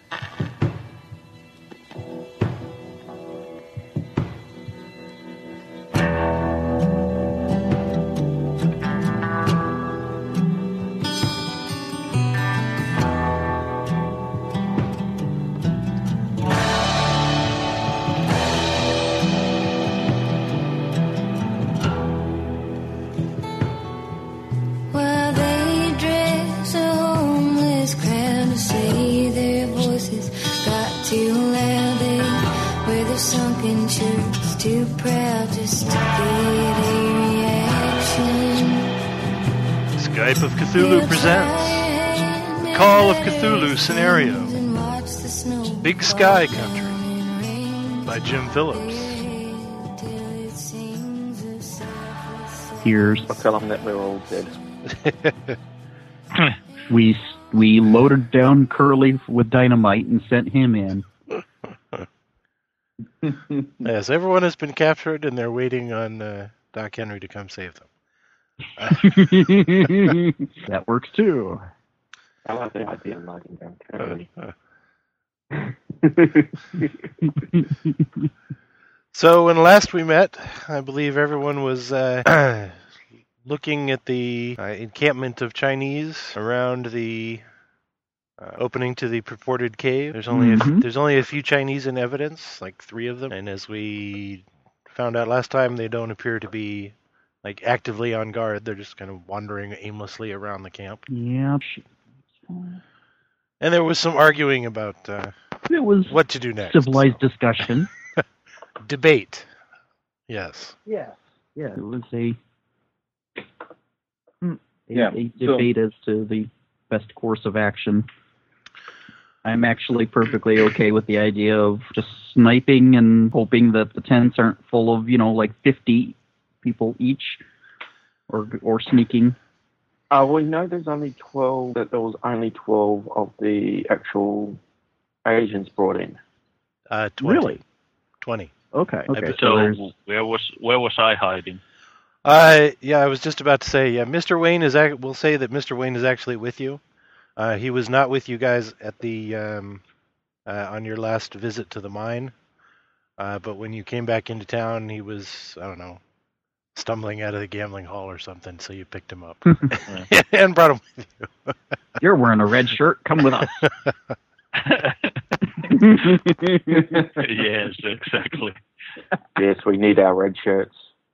While they dress a homeless crowd to say their voices got too loud, they wear their sunken shirts too proud just to get a reaction. Skype of Cthulhu presents Call of Cthulhu Scenario, Big Sky Country by Jim Phillips. Here's I'll tell them that we're all dead. we loaded down Curly with dynamite and sent him in. Yes, everyone has been captured and they're waiting on Doc Henry to come save them. That works too. I like the idea of loading down Curly. So when last we met, I believe everyone was looking at the encampment of Chinese around the opening to the purported cave. There's only a few Chinese in evidence, like 3 of them, and as we found out last time, they don't appear to be like actively on guard. They're just kind of wandering aimlessly around the camp. Yeah. And there was some arguing about It was what to do next. civilized discussion. Debate. Yes. Yeah. Yeah. It was a Yeah, debate as to the best course of action. I'm actually perfectly okay with the idea of just sniping and hoping that the tents aren't full of, like 50 people each, or sneaking. We know there's only 12, that there was only 12 of the actual Asians brought in. 20. Really? 20. Okay. So where was I hiding? Yeah, I was just about to say, yeah, Mr. Wayne we'll say that Mr. Wayne is actually with you. He was not with you guys at the on your last visit to the mine. But when you came back into town, he was, I don't know, stumbling out of the gambling hall or something, so you picked him up and brought him with you. You're wearing a red shirt. Come with us. Yes, exactly. Yes, we need our red shirts.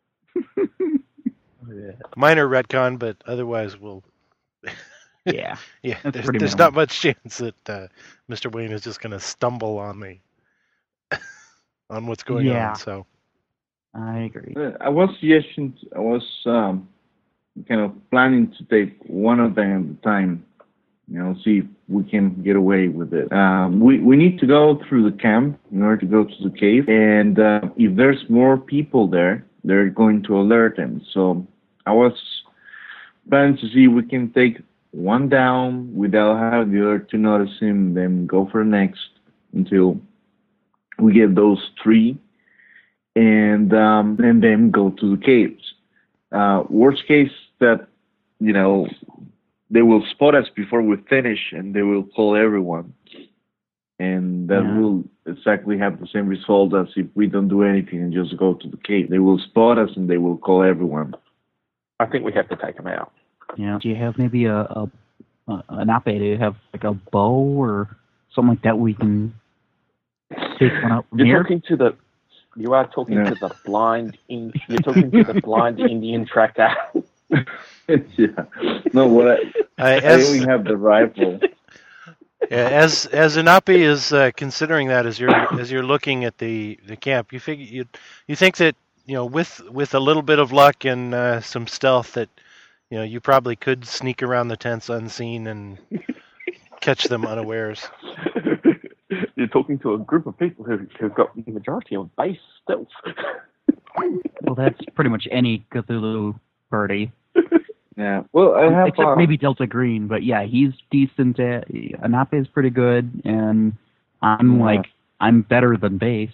Minor retcon, but otherwise we'll... Yeah. Yeah, there's minimal. not much chance that Mr. Wayne is just going to stumble on the on what's going on. So I agree. I was kind of planning to take one of them at a time, see if we can get away with it. We need to go through the camp in order to go to the cave, and if there's more people there, they're going to alert them. So I was planning to see if we can take one down without having the other 2 notice him, then go for the next until we get those 3, and then go to the caves. Worst case that, they will spot us before we finish, and they will call everyone. And that will exactly have the same result as if we don't do anything and just go to the cave. They will spot us, and they will call everyone. I think we have to take them out. Yeah. Do you have maybe an ape? Do you have like a bow or something like that we can take one out from here? You are talking to the blind. You're talking to the blind Indian tracker. Yeah. No, I only have the rifle. Yeah, as Anape is considering that as you're looking at the camp, you think that with a little bit of luck and some stealth that you probably could sneak around the tents unseen and catch them unawares. You're talking to a group of people who've got the majority of base stealth. Well, that's pretty much any Cthulhu party. Yeah. Well, I have except maybe Delta Green, but yeah, he's decent. Anape is pretty good, and I'm better than base.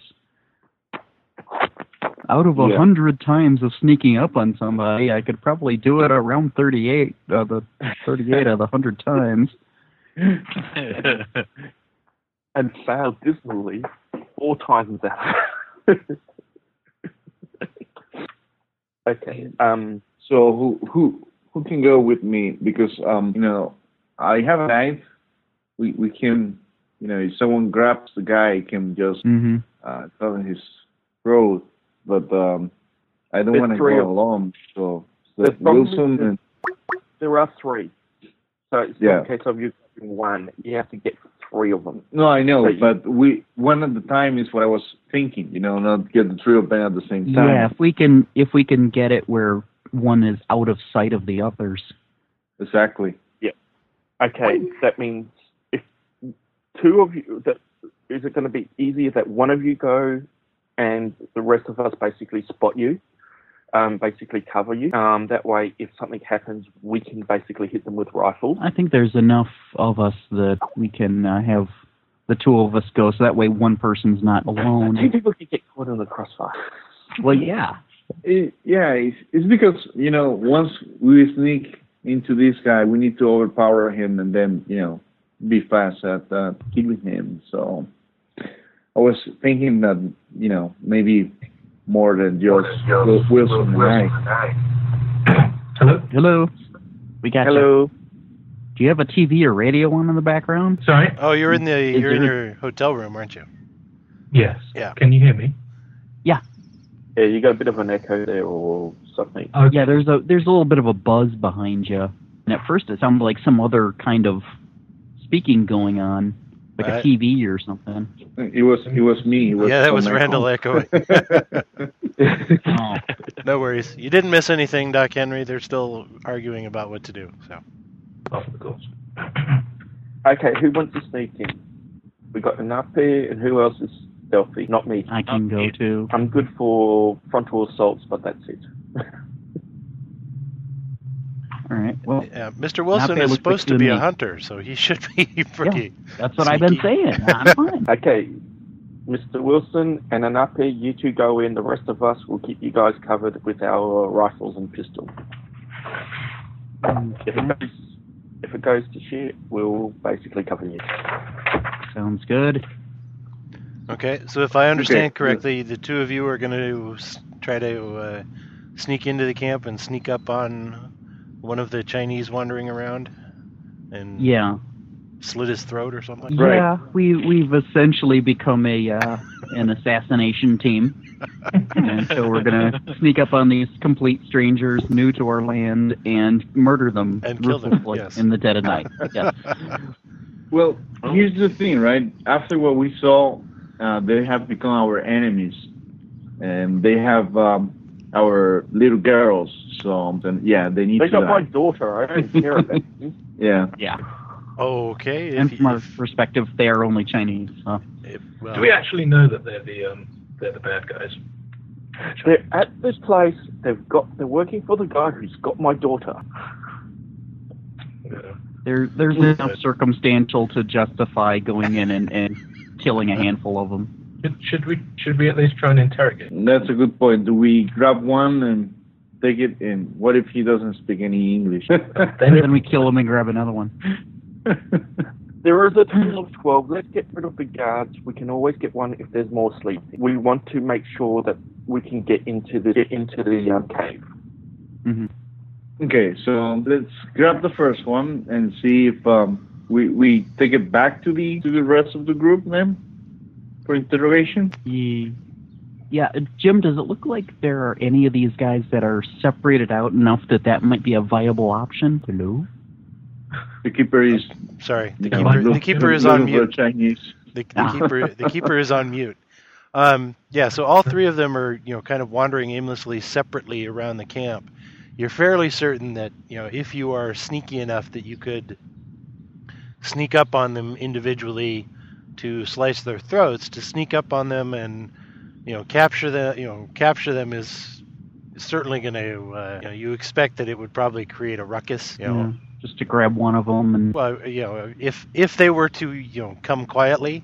Out of 100 times of sneaking up on somebody, I could probably do it around 38 of the 100 times. and failed dismally 4 times out. Okay. So who can go with me? Because I have a knife. We can, if someone grabs the guy, I can just cut in his throat. But I don't want to go alone. So Wilson and there are 3. So it's not a case of you getting 1. You have to get 3 of them. No, I know, but one at a time is what I was thinking. Not get the 3 of them at the same time. Yeah, if we can get it where one is out of sight of the others. Exactly. Yeah. Okay, that means if 2 of you, is it going to be easier that one of you go and the rest of us basically spot you, basically cover you? That way, if something happens, we can basically hit them with rifles. I think there's enough of us that we can have the 2 of us go, so that way one person's not alone. 2 people can get caught in the crossfire. Well, yeah. It's because, once we sneak into this guy, we need to overpower him and then, be fast at killing him. So I was thinking that, maybe more than just Wilson and I. Hello? We got Hello. you. Do you have a TV or radio on in the background? Sorry? Oh, you're in your hotel room, aren't you? Yes. Yeah. Can you hear me? Yeah, you got a bit of an echo there or something. Okay. Yeah, there's a little bit of a buzz behind you. And at first it sounded like some other kind of speaking going on, like a TV or something. It was me. That was Randall echoing. Oh. No worries. You didn't miss anything, Doc Henry. They're still arguing about what to do. So. Of course. Okay, who wants to sneak in? We got Anape, and who else is stealthy? Not me. I can go too. I'm good for frontal assaults, but that's it. All right. Well, Mr. Wilson Nape is looks supposed like to be to a me. hunter, so he should be pretty. That's what I've been saying. I'm fine. Okay, Mr. Wilson and Anape, you 2 go in. The rest of us will keep you guys covered with our rifles and pistols. If it goes to shit, we'll basically cover you. Sounds good. Okay, so if I understand correctly, the 2 of you are going to try to sneak into the camp and sneak up on one of the Chinese wandering around and slit his throat or something? Yeah, we've essentially become an assassination team. And so we're going to sneak up on these complete strangers new to our land and murder them. And kill them, yes. In the dead of night. Yes. Well, here's the thing, right? After what we saw, they have become our enemies. And they have our little girls. So, they need to They got die. my daughter. I don't care about you. Yeah. Yeah. Okay. And from our perspective, they are only Chinese. Do we actually know that they're the bad guys? They're at this place. They're working for the guy who's got my daughter. Yeah. There's enough circumstantial to justify going in and killing a handful of them. Should we at least try and interrogate? That's a good point. Do we grab one and take it in? What if he doesn't speak any English? Then we kill him and grab another one. There is a total of 12. Let's get rid of the guards. We can always get one if there's more sleeping. We want to make sure that we can get into the cave. Mm-hmm. Okay, so let's grab the first one and see if we take it back to the rest of the group then for interrogation. Yeah, Jim, does it look like there are any of these guys that are separated out enough that might be a viable option? Hello? The keeper is sorry. The keeper is on mute. Chinese. The keeper is on mute. So all 3 of them are kind of wandering aimlessly separately around the camp. You're fairly certain that if you are sneaky enough that you could sneak up on them individually to slice their throats, to sneak up on them and capture them is certainly going to you expect that it would probably create a ruckus. Just to grab one of them and. Well, if they were to come quietly.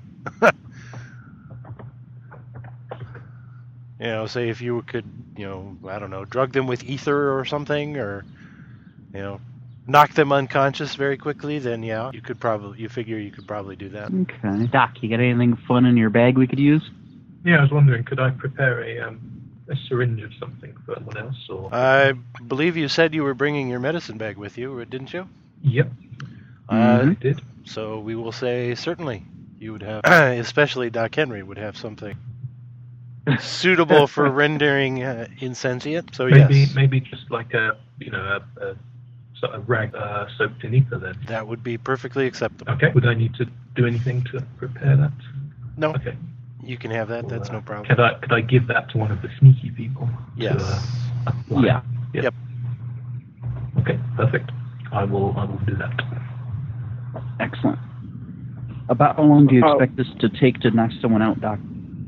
Say if you could, I don't know, drug them with ether or something, or, knock them unconscious very quickly, then yeah, you figure you could probably do that. Okay. Doc, you got anything fun in your bag we could use? Yeah, I was wondering, could I prepare a syringe of something for everyone else? Or I believe you said you were bringing your medicine bag with you, didn't you? Yep, I did. So we will say certainly you would have, especially Doc Henry would have something suitable for rendering insentient. So yes, maybe just like a sort of rag soaked in ether then. that would be perfectly acceptable. Okay. Would I need to do anything to prepare that? No, Okay. you can have that. That's no problem. Could I give that to one of the sneaky people? Yes. Yeah. Yep. Okay. Perfect. I will do that. Excellent. About how long do you expect this to take to knock someone out, Doc?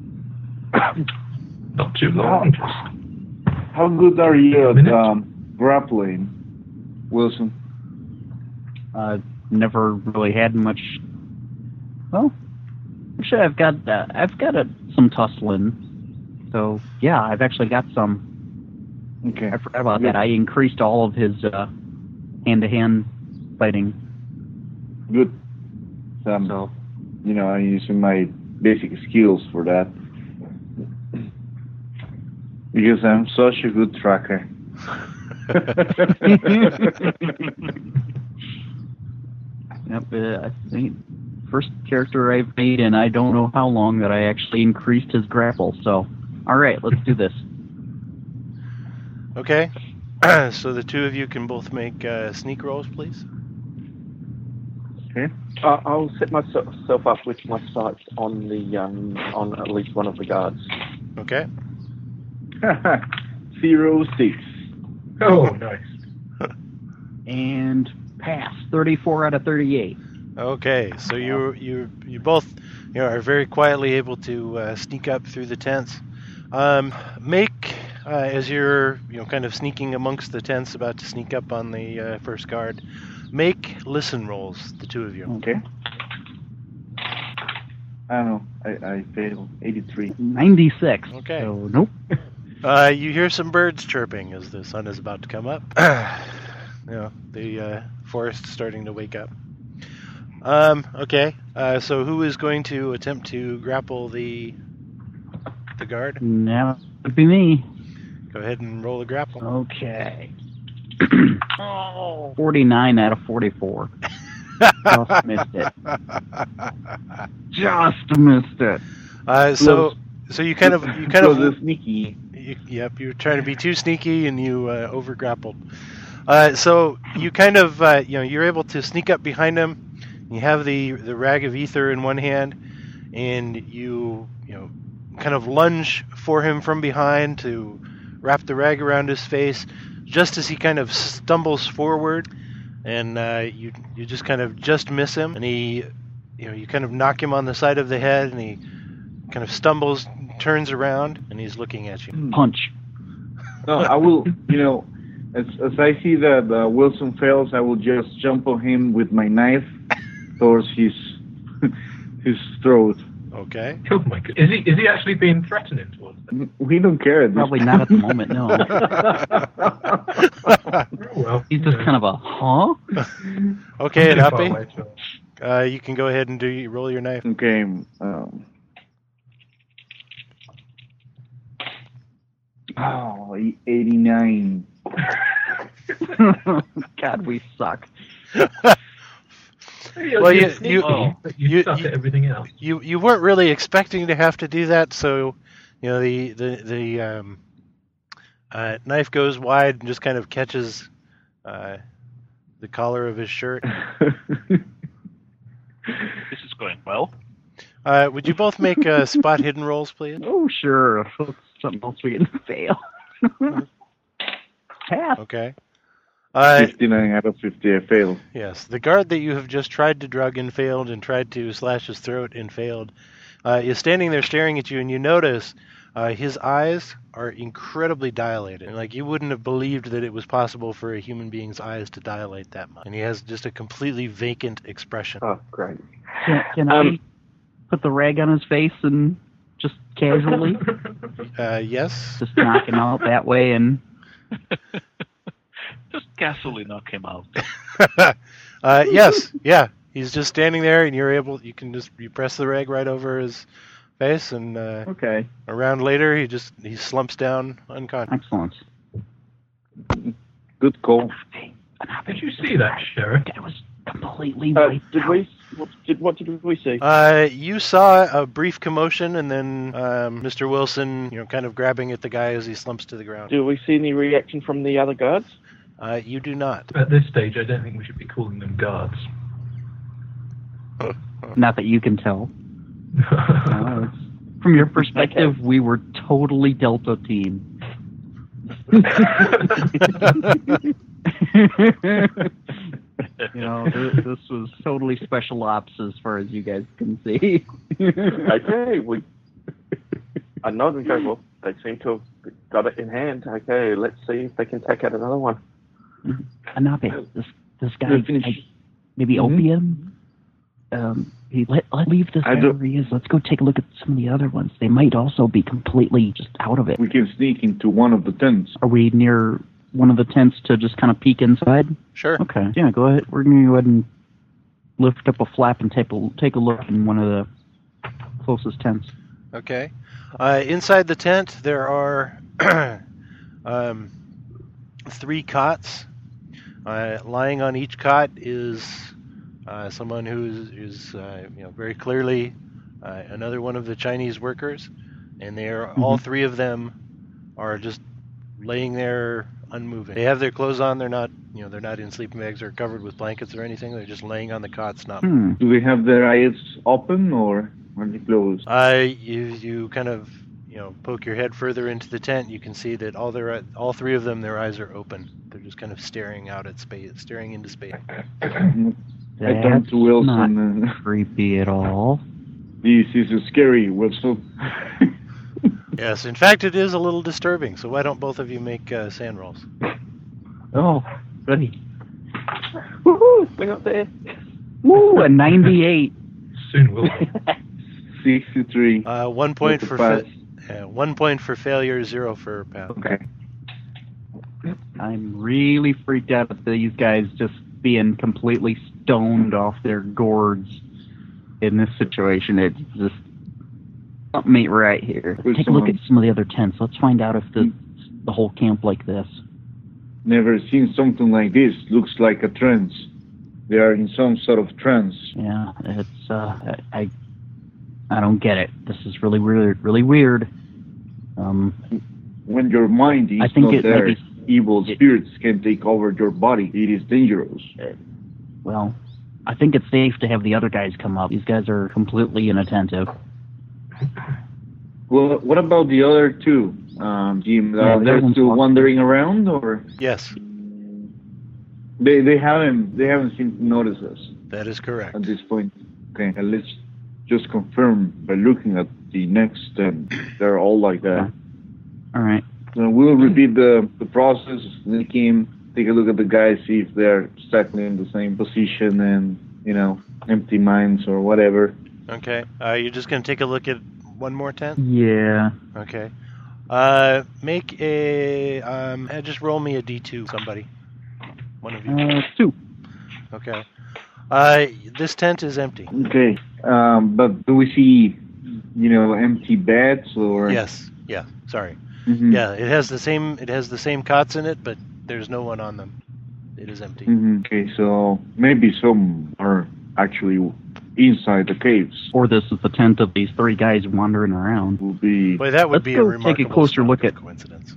Not too long. How good are you at Minute? grappling, Wilson? Never really had much. Well, actually, I've got some tussling. So yeah, I've actually got some. Okay. I forgot about that. I increased all of his hand-to-hand fighting. Good. So, I'm using my basic skills for that. Because I'm such a good tracker. Yep, I think first character I've made in I don't know how long that I actually increased his grapple. So, all right, let's do this. Okay. So the two of you can both make sneak rolls, please. Okay. I'll set myself up with my sights on the on at least one of the guards. Okay. 06. Oh, nice. And pass 34 out of 38. Okay. So you both are very quietly able to sneak up through the tents. Make as you're kind of sneaking amongst the tents, about to sneak up on the first guard. Make listen rolls, the two of you. Okay. I don't know. I failed. 83. 96. Okay. So, nope. You hear some birds chirping as the sun is about to come up. The forest's starting to wake up. Okay. So who is going to attempt to grapple the guard? That would be me. Go ahead and roll a grapple. Okay. 49 out of 44. Just missed it. Just missed it. So you kind of sneaky. Yep, you're trying to be too sneaky and you over grappled. So you kind of you're able to sneak up behind him. You have the rag of ether in one hand, and you kind of lunge for him from behind to wrap the rag around his face. Just as he kind of stumbles forward, and you just kind of miss him, and he you kind of knock him on the side of the head, and he kind of stumbles, turns around, and he's looking at you. Punch. No, I will, as I see that Wilson fails, I will just jump on him with my knife towards his throat. Okay. Oh my god. Is he actually being threatening towards them? We don't care at this Probably point. not at the moment, no. Well, He's just kind of a, huh? Okay, and too far Uppy, away, so- you can go ahead and roll your knife. Okay. 89. God, we suck. Well, you suck at everything else. You weren't really expecting to have to do that, so the knife goes wide and just kind of catches the collar of his shirt. This is going well. Would you both make spot hidden rolls, please? Oh, sure. Something else we can fail. Pass. Okay. 59 out of 50, I failed. Yes, the guard that you have just tried to drug and failed, and tried to slash his throat and failed, is standing there staring at you, and you notice his eyes are incredibly dilated. Like, you wouldn't have believed that it was possible for a human being's eyes to dilate that much. And he has just a completely vacant expression. Oh, great. Can I put the rag on his face and just casually Yes. just knock him out that way? And Just casually knock him out. Yes, yeah. He's just standing there, and you press the reg right over his face, and Okay. a round later, he slumps down unconscious. Excellent. Good call. Did you see that, Sheriff? That was completely wiped Did out. we? What did we see? You saw a brief commotion, and then Mr. Wilson, kind of grabbing at the guy as he slumps to the ground. Do we see any reaction from the other guards? You do not. At this stage, I don't think we should be calling them guards. Not that you can tell. From your perspective, we were totally Delta Team. This was totally special ops as far as you guys can see. Okay, I know them go, well, they seem to have got it in hand. Okay, let's see if they can take out another one. Anabe, this guy, maybe opium? Let's leave this where he is. Let's go take a look at some of the other ones. They might also be completely just out of it. We can sneak into one of the tents. Are we near one of the tents to just kind of peek inside? Sure. Okay. Yeah, go ahead. We're going to go ahead and lift up a flap and take a look in one of the closest tents. Okay. Inside the tent, there are 3 cots. Lying on each cot is someone who is very clearly another one of the Chinese workers, and they are all 3 of them are just laying there unmoving. They have their clothes on. They're not in sleeping bags or covered with blankets or anything. They're just laying on the cots, not. Do they have their eyes open or are they closed? You kind of poke your head further into the tent. You can see that all 3 of them, their eyes are open. They're just kind of staring out at space, staring into space. I turn to Wilson. Not creepy at all. This is scary, Wilson. Yes, in fact, it is a little disturbing. So why don't both of you make sand rolls? Oh, goody. Woohoo! Bring up there. Woo, a 98. Soon will. 63. 1 point for pass. 1 point for failure, 0 for pass. Okay. I'm really freaked out at these guys just being completely stoned off their gourds in this situation. It's just something ain't right here. Take a look at some of the other tents. Let's find out if the whole camp like this. Never seen something like this. Looks like a trance. They are in some sort of trance. Yeah, it's I don't get it. This is really weird. Really weird. When your mind is I think not it there, maybe- evil spirits can take over your body. It is dangerous. Well, I think it's safe to have the other guys come up. These guys are completely inattentive. Well, what about the other 2, Jim? Yeah, Are they they're still on- wandering around, or Yes, they haven't seemed to notice us that is correct. at this point? Okay, and let's just confirm by looking at the next tent. They're all like that. All right. So we'll repeat the process. Sneak in, take a look at the guys, see if they're exactly in the same position and, empty minds or whatever. Okay. You're just going to take a look at one more tent? Yeah. Okay. Make a... just roll me a D2, somebody. One of you. 2. Okay. This tent is empty. Okay, but do we see, empty beds or? Yes. Yeah. Sorry. Mhm. Yeah. It has the same cots in it, but there's no one on them. It is empty. Mhm. Okay, so maybe some are actually inside the caves. Or this is the tent of these 3 guys wandering around. Will be. Boy, that would Let's be go a take a remarkable closer look at- coincidence.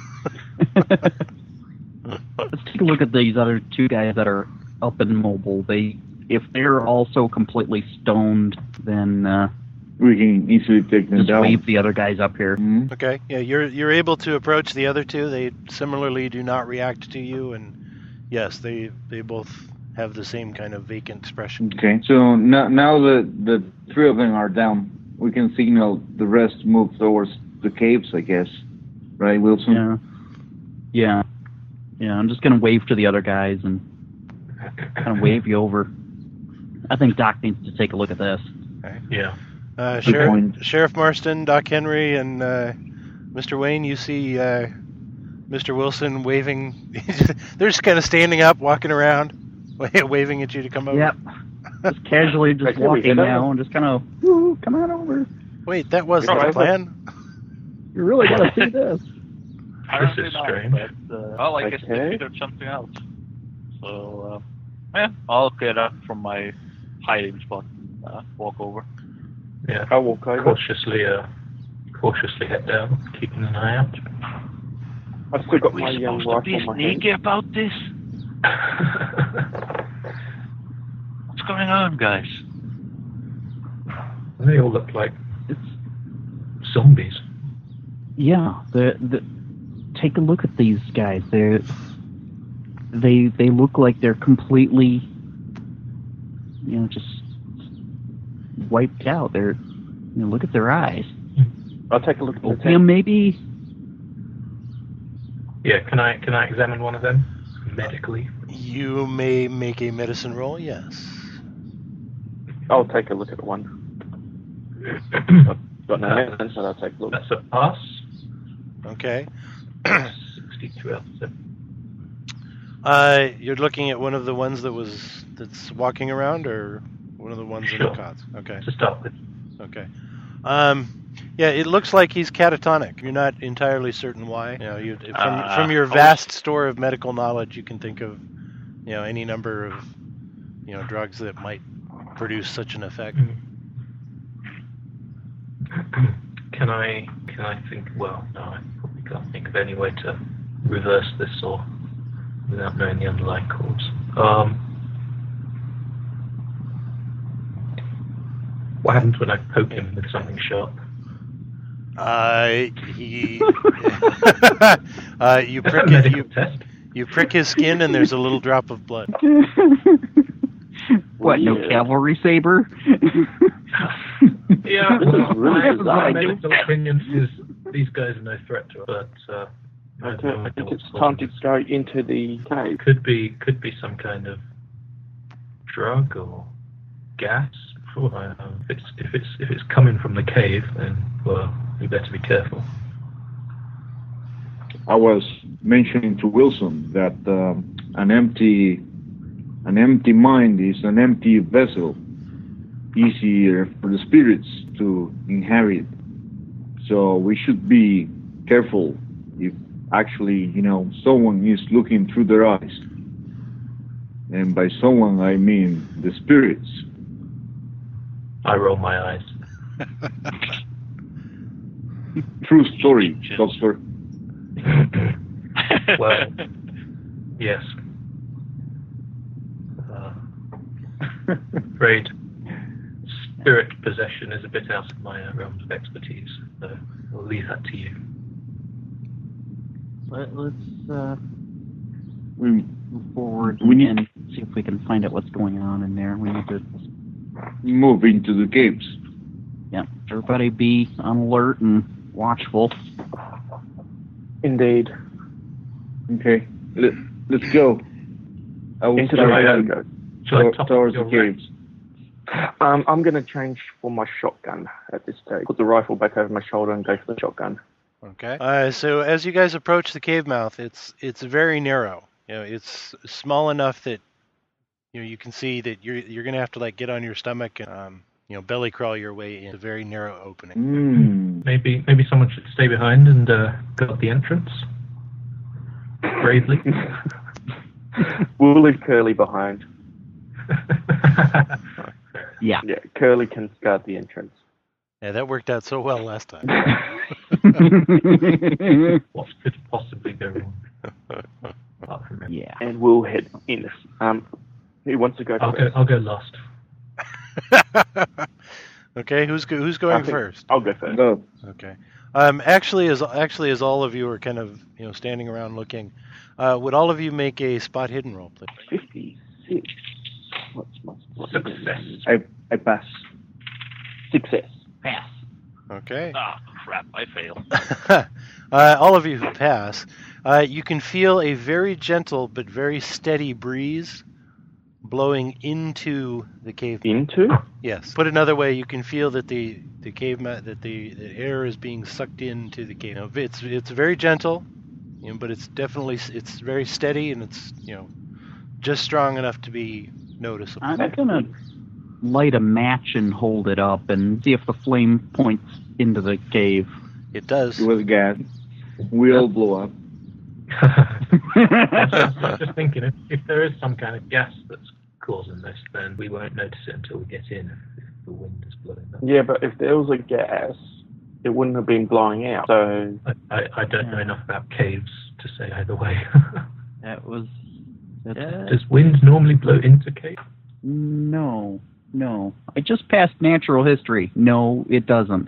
Let's take a look at these other 2 guys that are up and mobile. If they're also completely stoned, then We can easily take them just down. wave the other guys up here. Mhm. Okay. Yeah, you're able to approach the other 2. They similarly do not react to you, and yes, they both have the same kind of vacant expression. Okay, so now that the 3 of them are down, we can signal the rest move towards the caves, I guess. Right, Wilson? Yeah. I'm just gonna wave to the other guys and kind of wave you over. I think Doc needs to take a look at this. Yeah. point. Sheriff Marston, Doc Henry, and Mr. Wayne, you see Mr. Wilson waving. They're just kind of standing up, walking around, waving at you to come over. Yep. Just casually just Right, here we walking go. now and just kind of, come on over. Wait, that wasn't Oh, the plan? You really got to see this. Apparently is not, strange. But, well, I guess they Okay. figured something out. So, yeah, I'll get up from my hiding spot and walk over. Yeah. I'll walk over. Cautiously head down, keeping an eye out. I've still got We're my supposed to rifle be in my hand. sneaky about this? What's going on, guys? They all look like zombies. Yeah, take a look at these guys. They look like they're completely, just wiped out. Look at their eyes. I'll take a look at the Opium, tent. maybe. Yeah, can I examine one of them medically? You may make a medicine roll, yes. I'll take a look at one. Got no medicine, so I'll take a look. That's a pass. Okay. 62 out of 7. You're looking at one of the ones that's walking around, or one of the ones in the Sure. cots? Okay. To start with. Okay. Yeah, it looks like he's catatonic. You're not entirely certain why. From your vast store of medical knowledge, you can think of, any number of, drugs that might produce such an effect. Can I think? Well, no, I probably can't think of any way to reverse this or without knowing the underlying cause. What happens when I poke him with something sharp? You Is that prick a medical it, test? you prick his skin, and there's a little drop of blood. What? No Yeah. cavalry saber? Yeah, This is well, really my bizarre. medical opinion is these guys are no threat to us, but I have Okay, no I idea think what's it's time to causing go into the cave. this. Could be some kind of drug or gas. Oh, I don't know. If it's coming from the cave, then well, we better be careful. I was mentioning to Wilson that an empty mind is an empty vessel, easier for the spirits to inhabit. So we should be careful if actually, someone is looking through their eyes. And by someone, I mean the spirits. I roll my eyes. True story, Doctor. Well, yes. Afraid spirit possession is a bit out of my realms of expertise, so I'll leave that to you. Let's We move forward We need- and see if we can find out what's going on in there. We need to, move into the caves. everybody be on alert and watchful. Indeed. Okay, let's go. I will Into the start cave we go. Shall I top up towards the your rank? caves. I'm going to change for my shotgun at this stage. Put the rifle back over my shoulder and go for the shotgun. Okay. So as you guys approach the cave mouth, it's very narrow. It's small enough that you can see that you're gonna have to get on your stomach and belly crawl your way in a very narrow opening. Maybe someone should stay behind and guard the entrance. Bravely. We'll leave Curly behind. Yeah. Yeah, Curly can guard the entrance. Yeah, that worked out so well last time. What could possibly go wrong? Apart from him. Yeah. And we'll head in. Who wants to go first? I'll go last. Okay, who's going I think first? I'll go first. Go. Okay. Actually, as all of you are kind of standing around looking, would all of you make a spot hidden roll, please? 56. What's my Success. I pass. Success. Pass. Okay. Ah, crap, I fail. All of you who pass, you can feel a very gentle but very steady breeze blowing into the cave. Into? Yes. Put another way, you can feel that the cave that the air is being sucked into the cave. It's very gentle, but it's definitely very steady, and it's just strong enough to be noticeable. I'm gonna light a match and hold it up and see if the flame points into the cave. It does. It was gas. We'll blow up. I was just thinking, if there is some kind of gas that's causing this, then we won't notice it until we get in if the wind is blowing up. Yeah, but if there was a gas, it wouldn't have been blowing out. So I don't know enough about caves to say either way. Does wind normally blow into caves? No. I just passed natural history. No, it doesn't.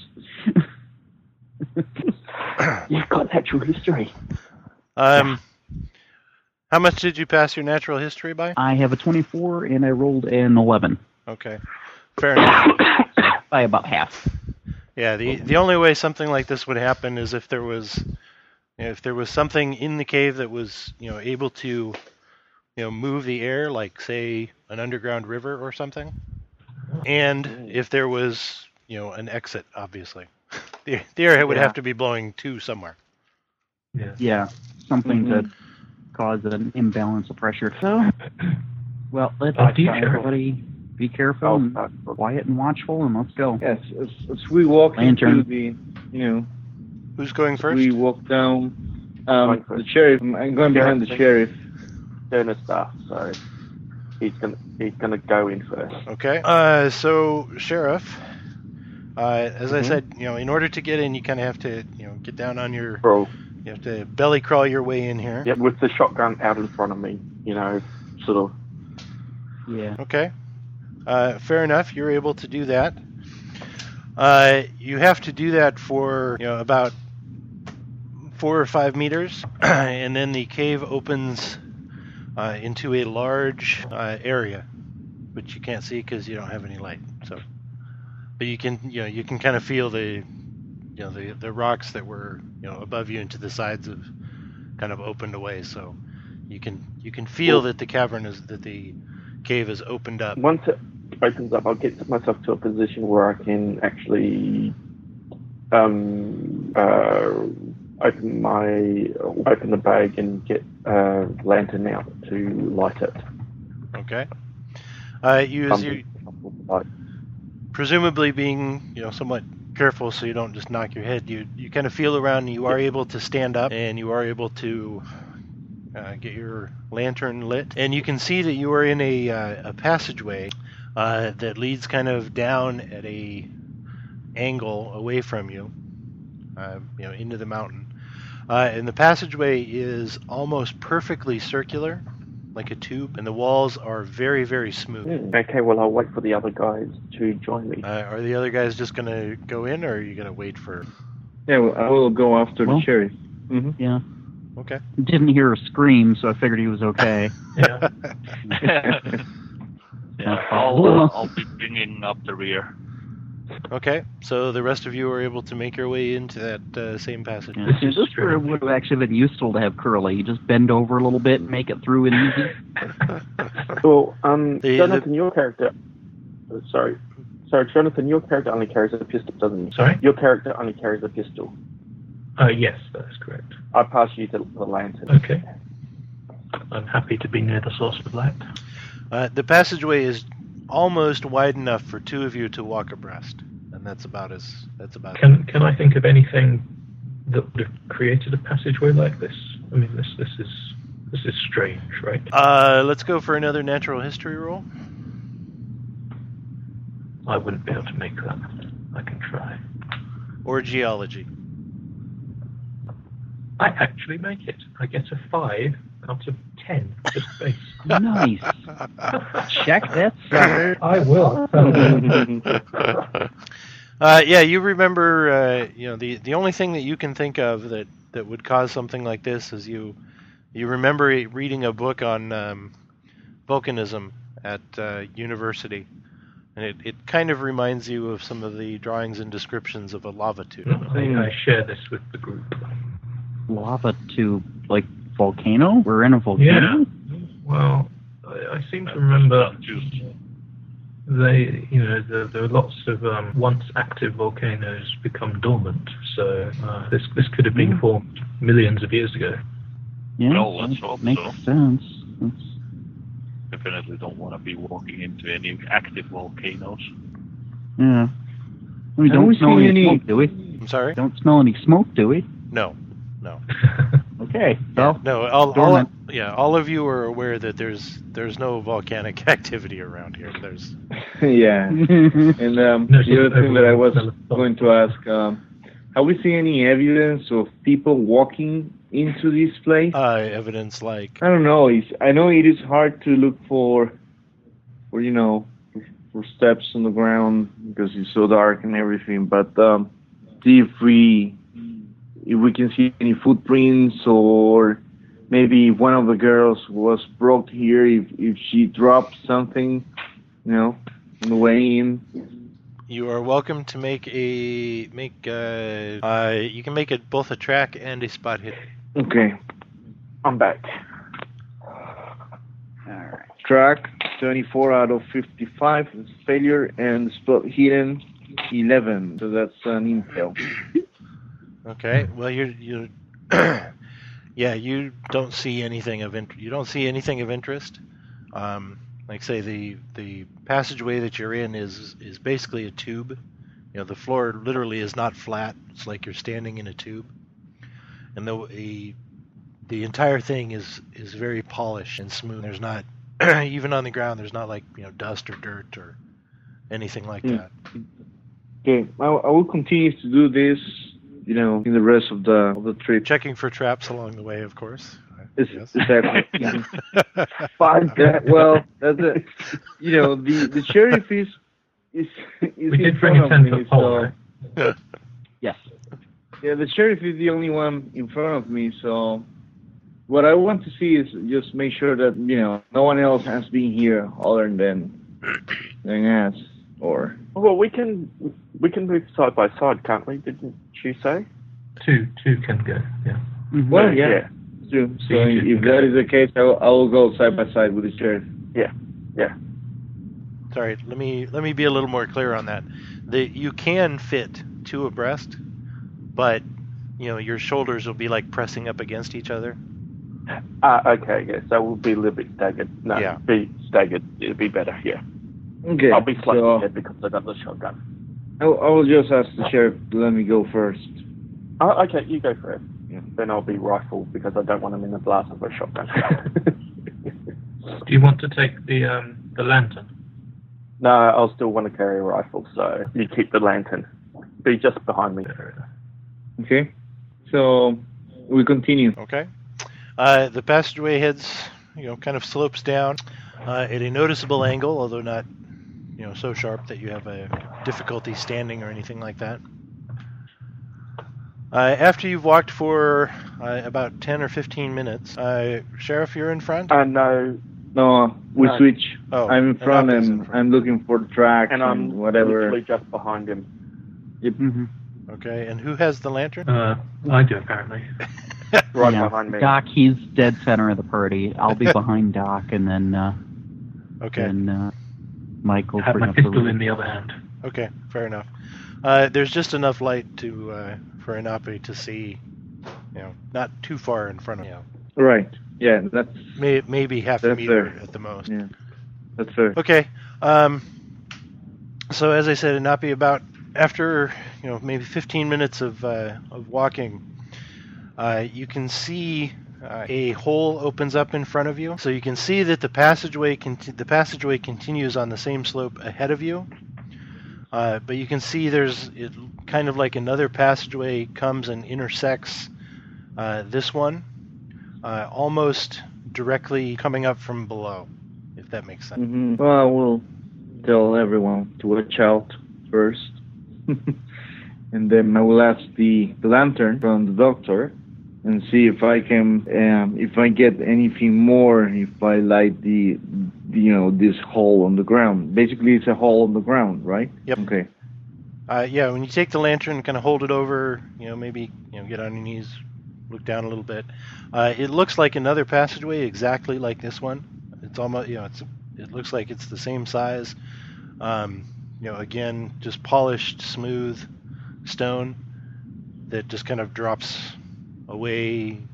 you've got natural history. How much did you pass your natural history by? I have a 24 and I rolled an 11. Okay, fair enough. By about half. Yeah, the only way something like this would happen is if there was something in the cave that was able to move the air, like say an underground river or something, and if there was an exit, obviously the air would have to be blowing to somewhere. Yeah, something to cause an imbalance of pressure. So, well, let's everybody be careful and quiet and watchful, and let's go. Yes, as we walk Lantern. into the, Who's going first? we walk down. The sheriff. I'm going behind the sheriff. Doing his stuff, so he's gonna go in first. Okay. So sheriff, as I said, in order to get in, you kind of have to, get down on your. Bro. You have to belly crawl your way in here. Yep, with the shotgun out in front of me, sort of. Yeah. Okay. Fair enough. You're able to do that. You have to do that for about 4 or 5 meters, and then the cave opens into a large area, which you can't see because you don't have any light. So, but you can kind of feel the rocks that were above you and to the sides have kind of opened away. So you can feel that the cave is opened up. Once it opens up, I'll get myself to a position where I can actually open the bag and get a lantern out to light it. Okay. Presumably being somewhat careful so you don't just knock your head. You kind of feel around, and you are able to stand up, and you are able to get your lantern lit, and you can see that you are in a passageway that leads kind of down at a angle away from you, into the mountain. And the passageway is almost perfectly circular, like a tube, and the walls are very, very smooth. Okay, well, I'll wait for the other guys to join me. Are the other guys just going to go in, or are you going to wait for... Yeah, well, I will go after the sheriff. Mm-hmm. Yeah. Okay. Didn't hear a scream, so I figured he was okay. Yeah. I'll be bringing up the rear. Okay, so the rest of you are able to make your way into that same passage. Yeah. This is where it would have actually been useful to have Curly. You just bend over a little bit and make it through and easy. Well, Jonathan, your character... Sorry, Jonathan, your character only carries a pistol, doesn't he? Sorry? Your character only carries a pistol. Yes, that is correct. I pass you the lantern. Okay. I'm happy to be near the source of light. The passageway is almost wide enough for 2 of you to walk abreast, and that's about it. Can I think of anything that would have created a passageway like this? I mean, this is strange, right? Let's go for another natural history roll. I wouldn't be able to make that. I can try. Or geology. I actually make it. I get a 5 out of 10, just base. Nice. Check that sucker. I will. Yeah, you remember, the only thing that you can think of that would cause something like this is you remember reading a book on volcanism at university, and it kind of reminds you of some of the drawings and descriptions of a lava tube. I share this with the group. Lava tube, like volcano? We're in a volcano? Yeah. Well, I seem to remember there are lots of once active volcanoes become dormant. So this could have been formed millions of years ago. Yeah, Well, let's that hope makes so. sense. That's, Definitely don't want to be walking into any active volcanoes. yeah. We Haven't we don't smell seen any any- smoke, do we? I'm sorry? Don't smell any smoke, do we? No. Okay. Yeah, So, no, all dormant. of you are aware that there's no volcanic activity around here. There's Yeah. And No, the other thing that I was overall, going to ask, have we seen any evidence of people walking into this place? evidence like I don't know. I know it is hard to look for for steps on the ground because it's so dark and everything. But see if we can see any footprints, or maybe one of the girls was brought here. If she dropped something, on the way in. you are welcome to you can make it both a track and a spot hit. Okay. I'm back. Alright. Track 24 out of 55 is failure, and spot hidden 11. So that's an intel. Okay. Well, you yeah, you don't see anything of interest. Like I say, the passageway that you're in is basically a tube. The floor literally is not flat. It's like you're standing in a tube, and the entire thing is very polished and smooth. There's not even on the ground. There's not like dust or dirt or anything like that. Okay, I will continue to do this, in the rest of the trip. Checking for traps along the way, of course. Yes. Exactly. Find that. Well, that's it. The sheriff is We in did bring a front of 10-foot me, pole, so right? Yes. yeah, the sheriff is the only one in front of me. So what I want to see is just make sure that no one else has been here other than us, or Well, we can move side by side, can't we? Didn't you say? Two can go, yeah. Mhm. well, yeah. True. So if that is the case, I will go side by side with the sheriff. Sorry, let me be a little more clear on that. You can fit two abreast, but your shoulders will be like pressing up against each other. Okay, yes. So we'll be a little bit staggered. No, Yeah. be staggered. It'll be better, yeah. Okay. I'll be slightly so ahead because I got the shotgun. I will just ask the sheriff to let me go first. Oh, okay, you go first. Yeah. Then I'll be rifle because I don't want him in the blast of a shotgun. Do you want to take the lantern? No, I'll still want to carry a rifle, so you keep the lantern. Be just behind me. Okay. So we continue. Okay. The passageway heads, kind of slopes down at a noticeable angle, although not, so sharp that you have a difficulty standing or anything like that. After you've walked for about 10 or 15 minutes, Sheriff, you're in front? No, we No. switch. Oh, I'm in front Anapis and in front. I'm looking for the tracks And I'm whatever. literally just behind him. Mhm. Okay, and who has the lantern? I do, apparently. Right Yeah. behind me. Doc, he's dead center of the party. I'll be behind Doc, and then Okay, Michael I have bring my up the pistol rear. in the other hand. okay, fair enough. There's just enough light for Anape to see, not too far in front of you. Right. Yeah, that's Maybe half a That's meter fair. at the most. yeah, that's fair. Okay. So as I said, Anape, about after maybe 15 minutes of walking, you can see a hole opens up in front of you. So you can see that the passageway continues on the same slope ahead of you. But you can see there's kind of like another passageway comes and intersects this one, almost directly coming up from below, if that makes sense. Mm-hmm. Well, I will tell everyone to watch out first, and then I will ask the lantern from the doctor and see if I can, if I get anything more, if I light this hole on the ground. Basically, it's a hole on the ground, right? Yep. Okay. Yeah, when you take the lantern, kind of hold it over, maybe get on your knees, look down a little bit. It looks like another passageway, exactly like this one. It's almost, it looks like it's the same size. Again, just polished, smooth stone that just kind of drops away,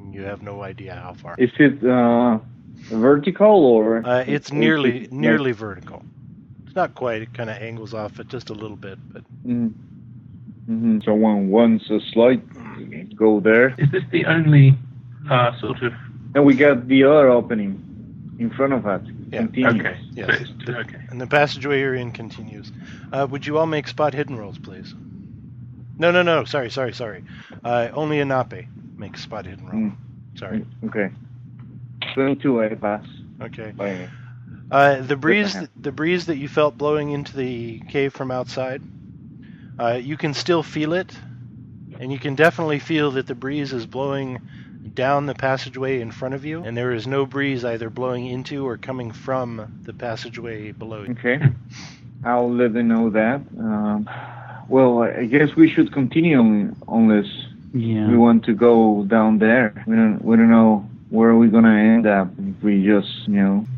You have no idea how far. Is it vertical or? It's nearly vertical. It's not quite. It kind of angles off it just a little bit, but. Mm-hmm. So one wants a slide, go there. Is this the only sort of? And we got the other opening in front of us. Yeah. Continues. Okay. Yes. So it's, okay. And the passageway you're in continues. Would you all make spot hidden rolls, please? No. Sorry. Only Anape makes spot hidden roll. Sorry. Okay. 22, I pass. Okay. Bye. The breeze that you felt blowing into the cave from outside, you can still feel it, and you can definitely feel that the breeze is blowing down the passageway in front of you, and there is no breeze either blowing into or coming from the passageway below you. Okay. I'll let them know that. Well, I guess we should continue unless we want to go down there. We don't know where we're gonna end up if we just,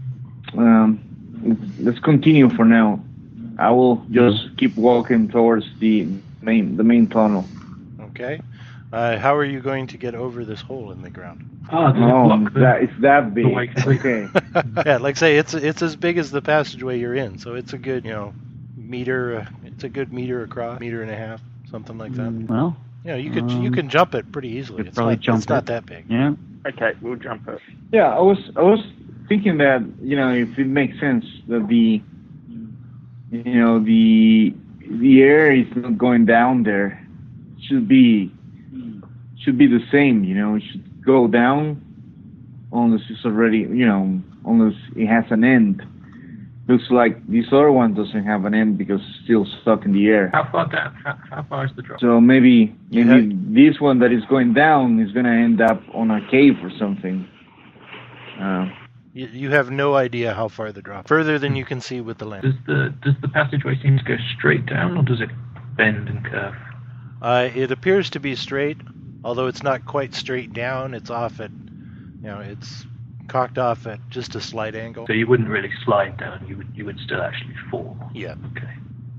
let's continue for now. I will just keep walking towards the main tunnel. Okay. How are you going to get over this hole in the ground? It's that big. Okay. Yeah, like say it's as big as the passageway you're in, so it's a good meter. It's a good meter across, meter and a half, something like that. Well, you can jump it pretty easily. It's not that big. Yeah. Okay, we'll jump it. Yeah, I was thinking that if it makes sense that the air is not going down there. Should be the same. It should go down unless it's already unless it has an end. Looks like this other one doesn't have an end because it's still stuck in the air. How far down? How far is the drop? So maybe this one that is going down is going to end up on a cave or something. You have no idea how far the drop. Further than you can see with the lens. Does the passageway seem to go straight down, or does it bend and curve? It appears to be straight, although it's not quite straight down. It's off at, it's cocked off at just a slight angle. So you wouldn't really slide down. You would still actually fall. Yeah. Okay.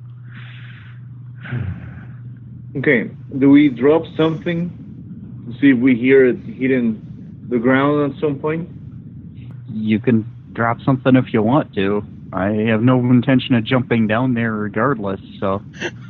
Okay. Do we drop something to see if we hear it hitting the ground at some point? You can drop something if you want to. I have no intention of jumping down there regardless, so...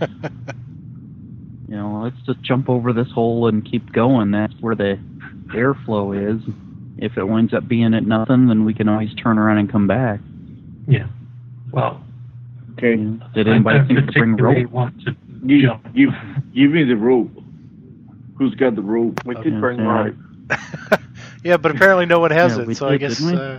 let's just jump over this hole and keep going. That's where the airflow is. If it winds up being at nothing, then we can always turn around and come back. Yeah. Well... Okay. Did anybody think to bring rope? Want to jump. Give me the rope. Who's got the rope? We did bring rope. Yeah, but apparently no one has it, so I guess...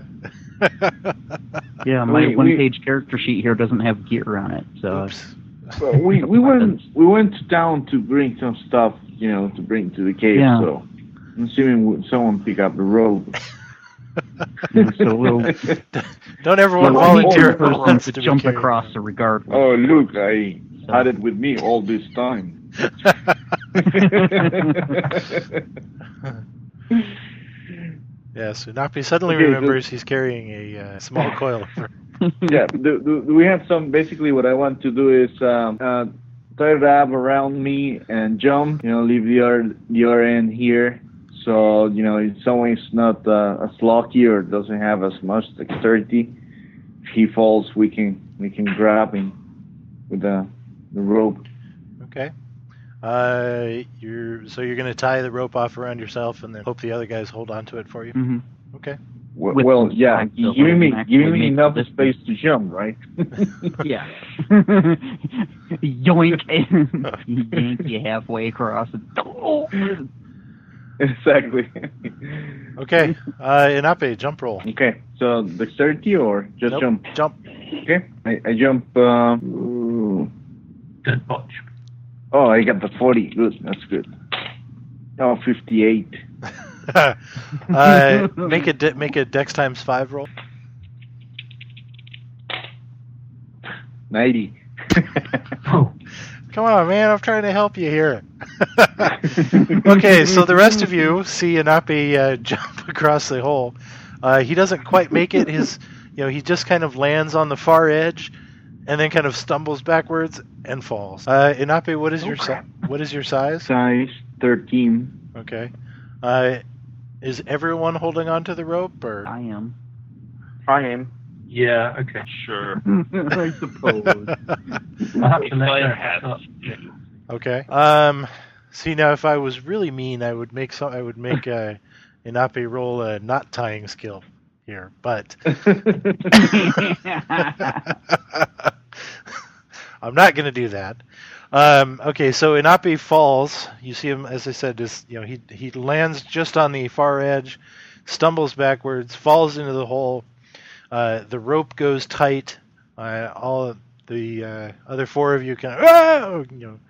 Yeah, my one-page character sheet here doesn't have gear on it, so... Well, we went down to bring some stuff, to bring to the cave, so I'm assuming someone pick up the rope. So we'll... Don't everyone volunteer to jump across regardless. Oh, look, I had it with me all this time. Yes, Napi suddenly remembers he's carrying a small coil. Yeah, do we have some... Basically, what I want to do is tie a wrap around me and jump, leave the other end here. So, in some ways not as lucky or doesn't have as much dexterity. If he falls, we can grab him with the rope. Okay. You're going to tie the rope off around yourself and then hope the other guys hold on to it for you? Mm-hmm. Okay. Well, yeah, giving me enough space to jump, right? Yeah. Yoink! Yank you halfway across. Exactly. Okay. Inape, jump roll. Okay. So dexterity or just jump? Jump. Okay. I jump. Don't botch. Oh, I got the 40. Good. That's good. Oh, 58. Make a dex times 5 roll. 90. Oh. Come on, man! I'm trying to help you here. Okay, so the rest of you see Inape jump across the hole. He doesn't quite make it. He just kind of lands on the far edge, and then kind of stumbles backwards and falls. Inape, what is your size? Size 13. Okay. Is everyone holding on to the rope, or? I am. I am. Yeah, okay. Sure. I suppose. I'll have to let Fire her has. up. Okay. See, now if I was really mean, I would make Inape roll a knot tying skill here, but I'm not going to do that. Okay, so Inape falls. You see him, as I said, he lands just on the far edge, stumbles backwards, falls into the hole. The rope goes tight. All of the other four of you are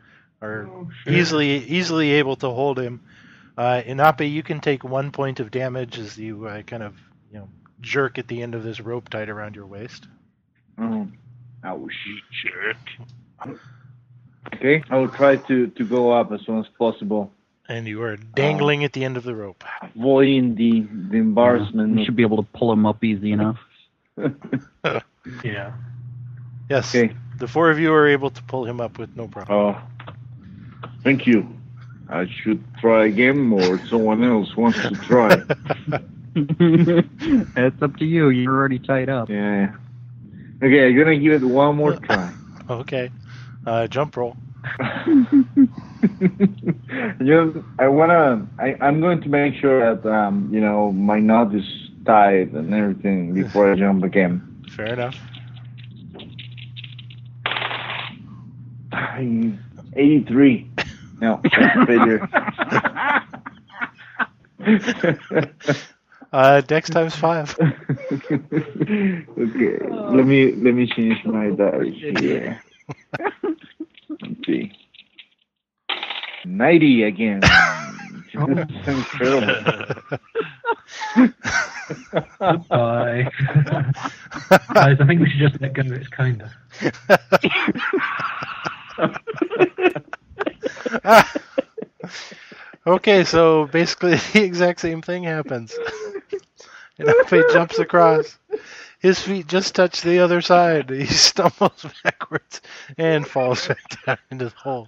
easily able to hold him. Inape, you can take 1 point of damage as you jerk at the end of this rope tied around your waist. Oh, ouch. Jerk. Okay, I will try to go up as soon as possible, And you are dangling at the end of the rope. avoiding the embarrassment. We should be able to pull him up easy enough. Yeah. Yes, Okay. the four of you are able to pull him up with no problem. Oh, thank you. I should try again, or someone else wants to try. It's up to you. You're already tied up. Yeah. Okay, I'm gonna give it one more try. Okay. Jump roll. I'm going to make sure that my knot is tied and everything before I jump again. Fair enough. 83. No, that's a failure. Dex times 5. Okay, let me change my dice here. Let's see. 90 again. That's incredible. Goodbye. Guys, I think we should just let go. It's kinder. Okay, so basically the exact same thing happens. Inape jumps across. His feet just touch the other side. He stumbles backwards and falls back down into the hole.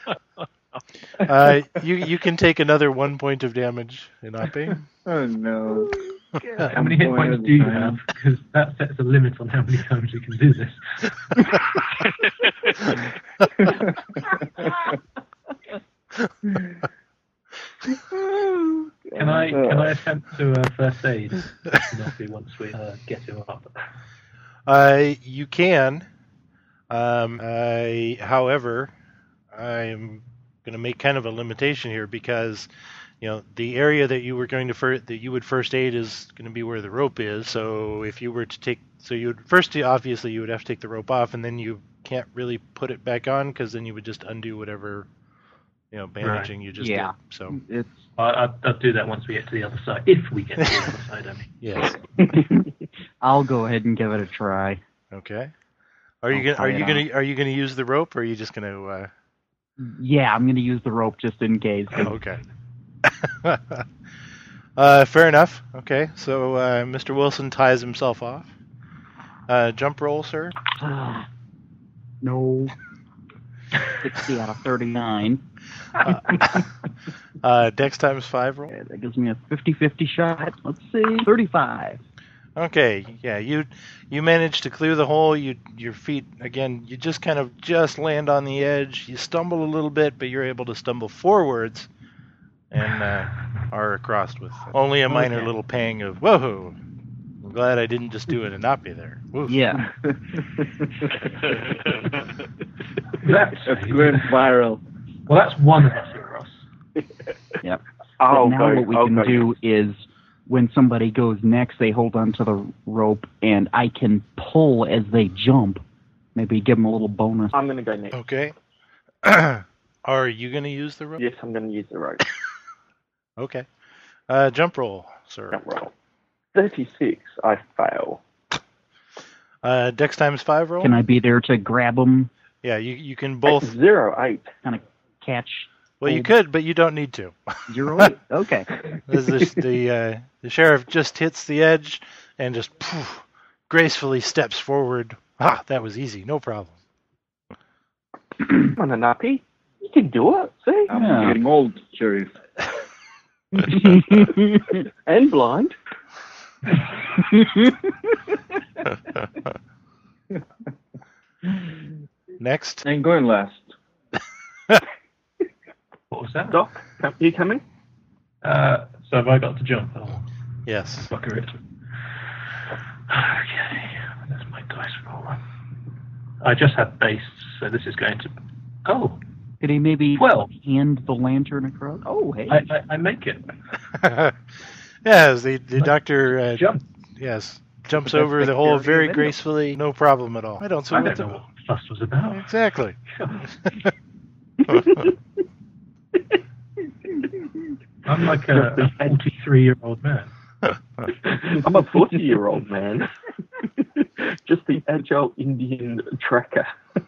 You can take another 1 point of damage, Inape. Oh no. How many hit points do you have? Because that sets a limit on how many times we can do this. Can I attempt to first aid Inape once we get him up? You can. However, I'm going to make kind of a limitation here because the area that you were going to that you would first aid is going to be where the rope is. So if you were to take, you would first obviously you would have to take the rope off, and then you can't really put it back on because then you would just undo whatever bandaging you just did. So It's I'll do that once we get to the other side. If we get to the other side, I mean. yes. I'll go ahead and give it a try. Okay. Are you gonna use the rope, or are you just gonna? Yeah, I'm gonna use the rope just in case. Okay. Fair enough. Okay, so Mr. Wilson ties himself off. Jump roll, sir. No. 60 out of 39. Dex times 5 roll. Okay, that gives me a 50-50 shot. Let's see. 35. Okay, yeah, you manage to clear the hole. Your feet again. You just kind of land on the edge. You stumble a little bit, but you're able to stumble forwards, and are across with only a minor little pang of whoa. I'm glad I didn't just do it and not be there. Woof. Yeah. That's going viral. Well, that's one of us across. Yep. Oh, But now what we can do is when somebody goes next, they hold onto the rope, and I can pull as they jump. Maybe give them a little bonus. I'm going to go next. Okay. Are you going to use the rope? Yes, I'm going to use the rope. Okay. Jump roll, sir. Jump roll. 36. I fail. Dex times 5 roll. Can I be there to grab them, Yeah, you can both. 08. kind of catch? Well, you could, but you don't need to. 08? Okay. The sheriff just hits the edge and just gracefully steps forward. Ah, that was easy, no problem. Come on, Inape. You can do it. See? I'm getting old, Sheriff. And blind. Next. I'm going last. What was that? Doc, you coming? So have I got to jump? Oh, Yes. fucker it. Okay, that's my dice roller. I just had base, so this is going to... Oh, Could he maybe 12. hand the lantern across? Oh, hey. I make it. Yes, the doctor Jump. yes, jumps That's over the like hole your very window. gracefully, no problem at all. I don't see I what don't know what the fuss was about. Exactly. I'm like a 43-year-old man. I'm a 40-year-old man. Just the agile Indian tracker.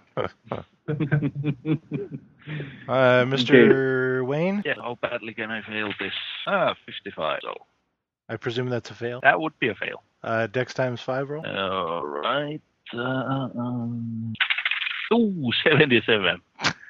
Mr. Wayne, Yeah, how badly can I fail this? 55. So I presume that's a fail. that would be a fail. Dex times 5 roll. All right. 77.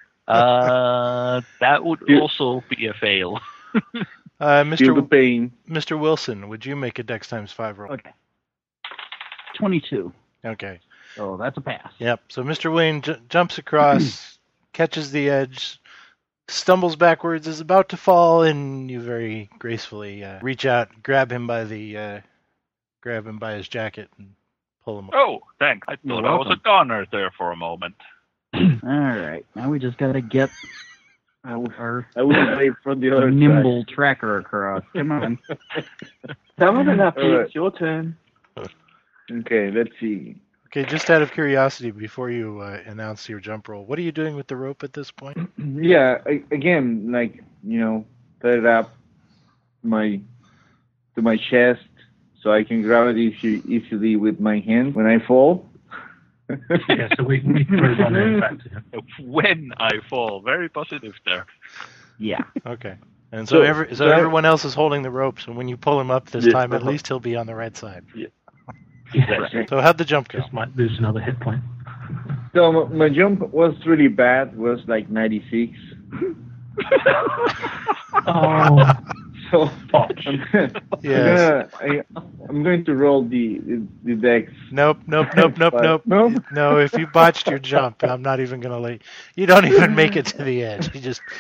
That would also be a fail. Feel the pain. Mr. Wilson, would you make a Dex times 5 roll? Okay. 22. Okay. So that's a pass. Yep. So Mr. Wayne jumps across, catches the edge, stumbles backwards, is about to fall, and you very gracefully reach out, grab him by his jacket, and pull him up. Oh, thanks. I You're thought I was a goner there for a moment. All right. Now we just got to get our I was away from the other nimble tracker across. Come on. Come on, enough. All right. It's your turn. side. Okay, let's see. Okay, just out of curiosity, before you announce your jump roll, what are you doing with the rope at this point? Yeah, again, like, set it up to my chest so I can grab it easily with my hand when I fall. Yeah, so we throw one end back to him. When I fall, very positive there. Yeah. Okay. And so, So- everyone else is holding the rope, so when you pull him up this Yes, time, at least he'll be on the right side. Yes, So how'd the jump go? just might lose another hit point. So my jump was really bad. Was like 96. Oh, So botch. Yes. I'm going to roll the dex. Nope. But- Nope. No, if you botched your jump, I'm not even going to let you don't even make it to the edge. You just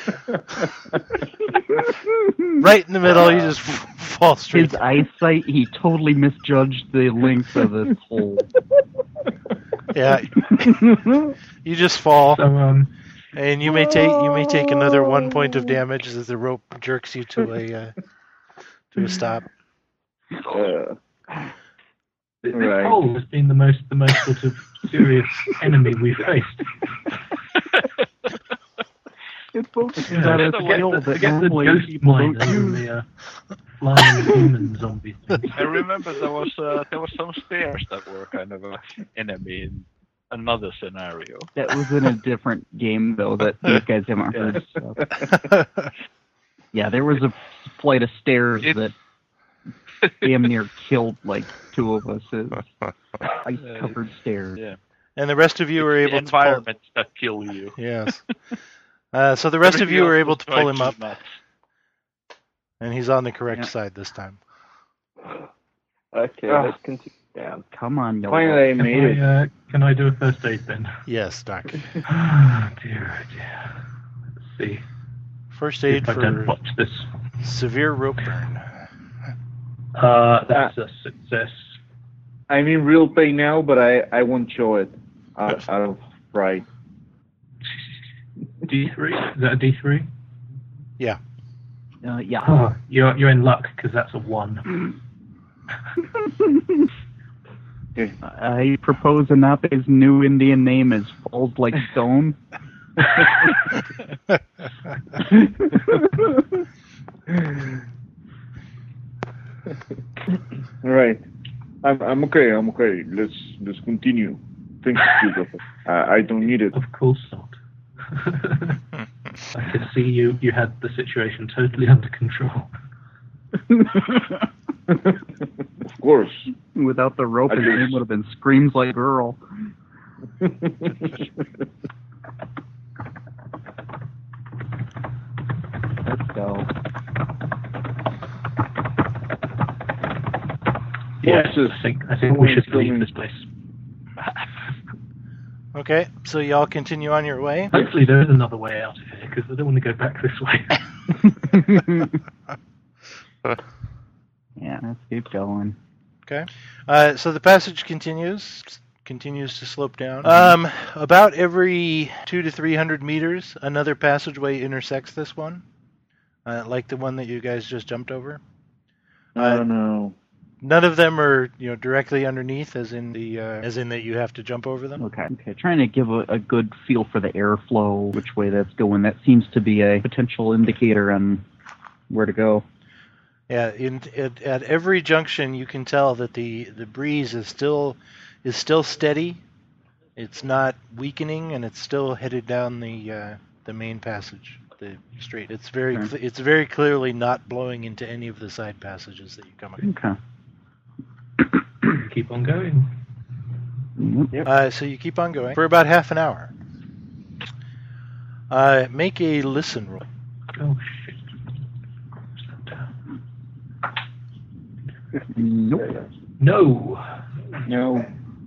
right in the middle, you just fall straight. His eyesight, he totally misjudged the length of this hole. Yeah. You just fall, So, and you may take another 1 point of damage as the rope jerks you to a stop. this Right. hole has been the most sort of serious enemy we've faced. It focuses Yeah, on a forget skill Forget that the normally ghost people miners don't and use. the flying human zombie thing. I remember there was some stairs that were kind of an enemy in another scenario. That was in a different game, though, that these guys haven't heard. So. Yeah, there was a flight of stairs that damn near killed, like, two of us. Ice-covered stairs. Yeah. And the rest of you were The able to pull. environments that kill you. Yes. So the rest of you were able to pull him up, and he's on the correct Yeah. side this time. Okay, Ah. let's continue down. Come on, Noah. Finally, I made it. Can I do a first aid then? Yes, Doc. Oh, dear. Let's see First aid if I don't for watch this. severe rope burn. That's a success. I'm in real pain now, but I won't show it out of pride. D3? Is that a D3? Yeah. Oh, you're in luck because that's a 1. I propose Anape's new Indian name is Falls Like Stone. All right, I'm okay. I'm okay. Let's continue. Thank you, Christopher. I don't need it. Of course not. I could see you had the situation totally under control. Of course. Without the rope, I his just- name would have been Screams Like Girl. Let's go. Yeah, Forces. I think we should Someone's leave coming. this place. Okay, so y'all continue on your way. Hopefully there is another way out of here, because I don't want to go back this way. Yeah, let's keep going. Okay. So the passage continues to slope down. About every 200 to 300 meters, another passageway intersects this one, like the one that you guys just jumped over. I don't know. None of them are, directly underneath, as in that you have to jump over them. Okay. Trying to give a good feel for the airflow, which way that's going. That seems to be a potential indicator on where to go. Yeah. At every junction, you can tell that the breeze is still steady. It's not weakening, and it's still headed down the main passage, the street. It's very clearly not blowing into any of the side passages that you come across. Okay. Keep on going. Yep. So you keep on going for about half an hour. Make a listen roll. Oh, shit. Cross that down. Nope. No. No.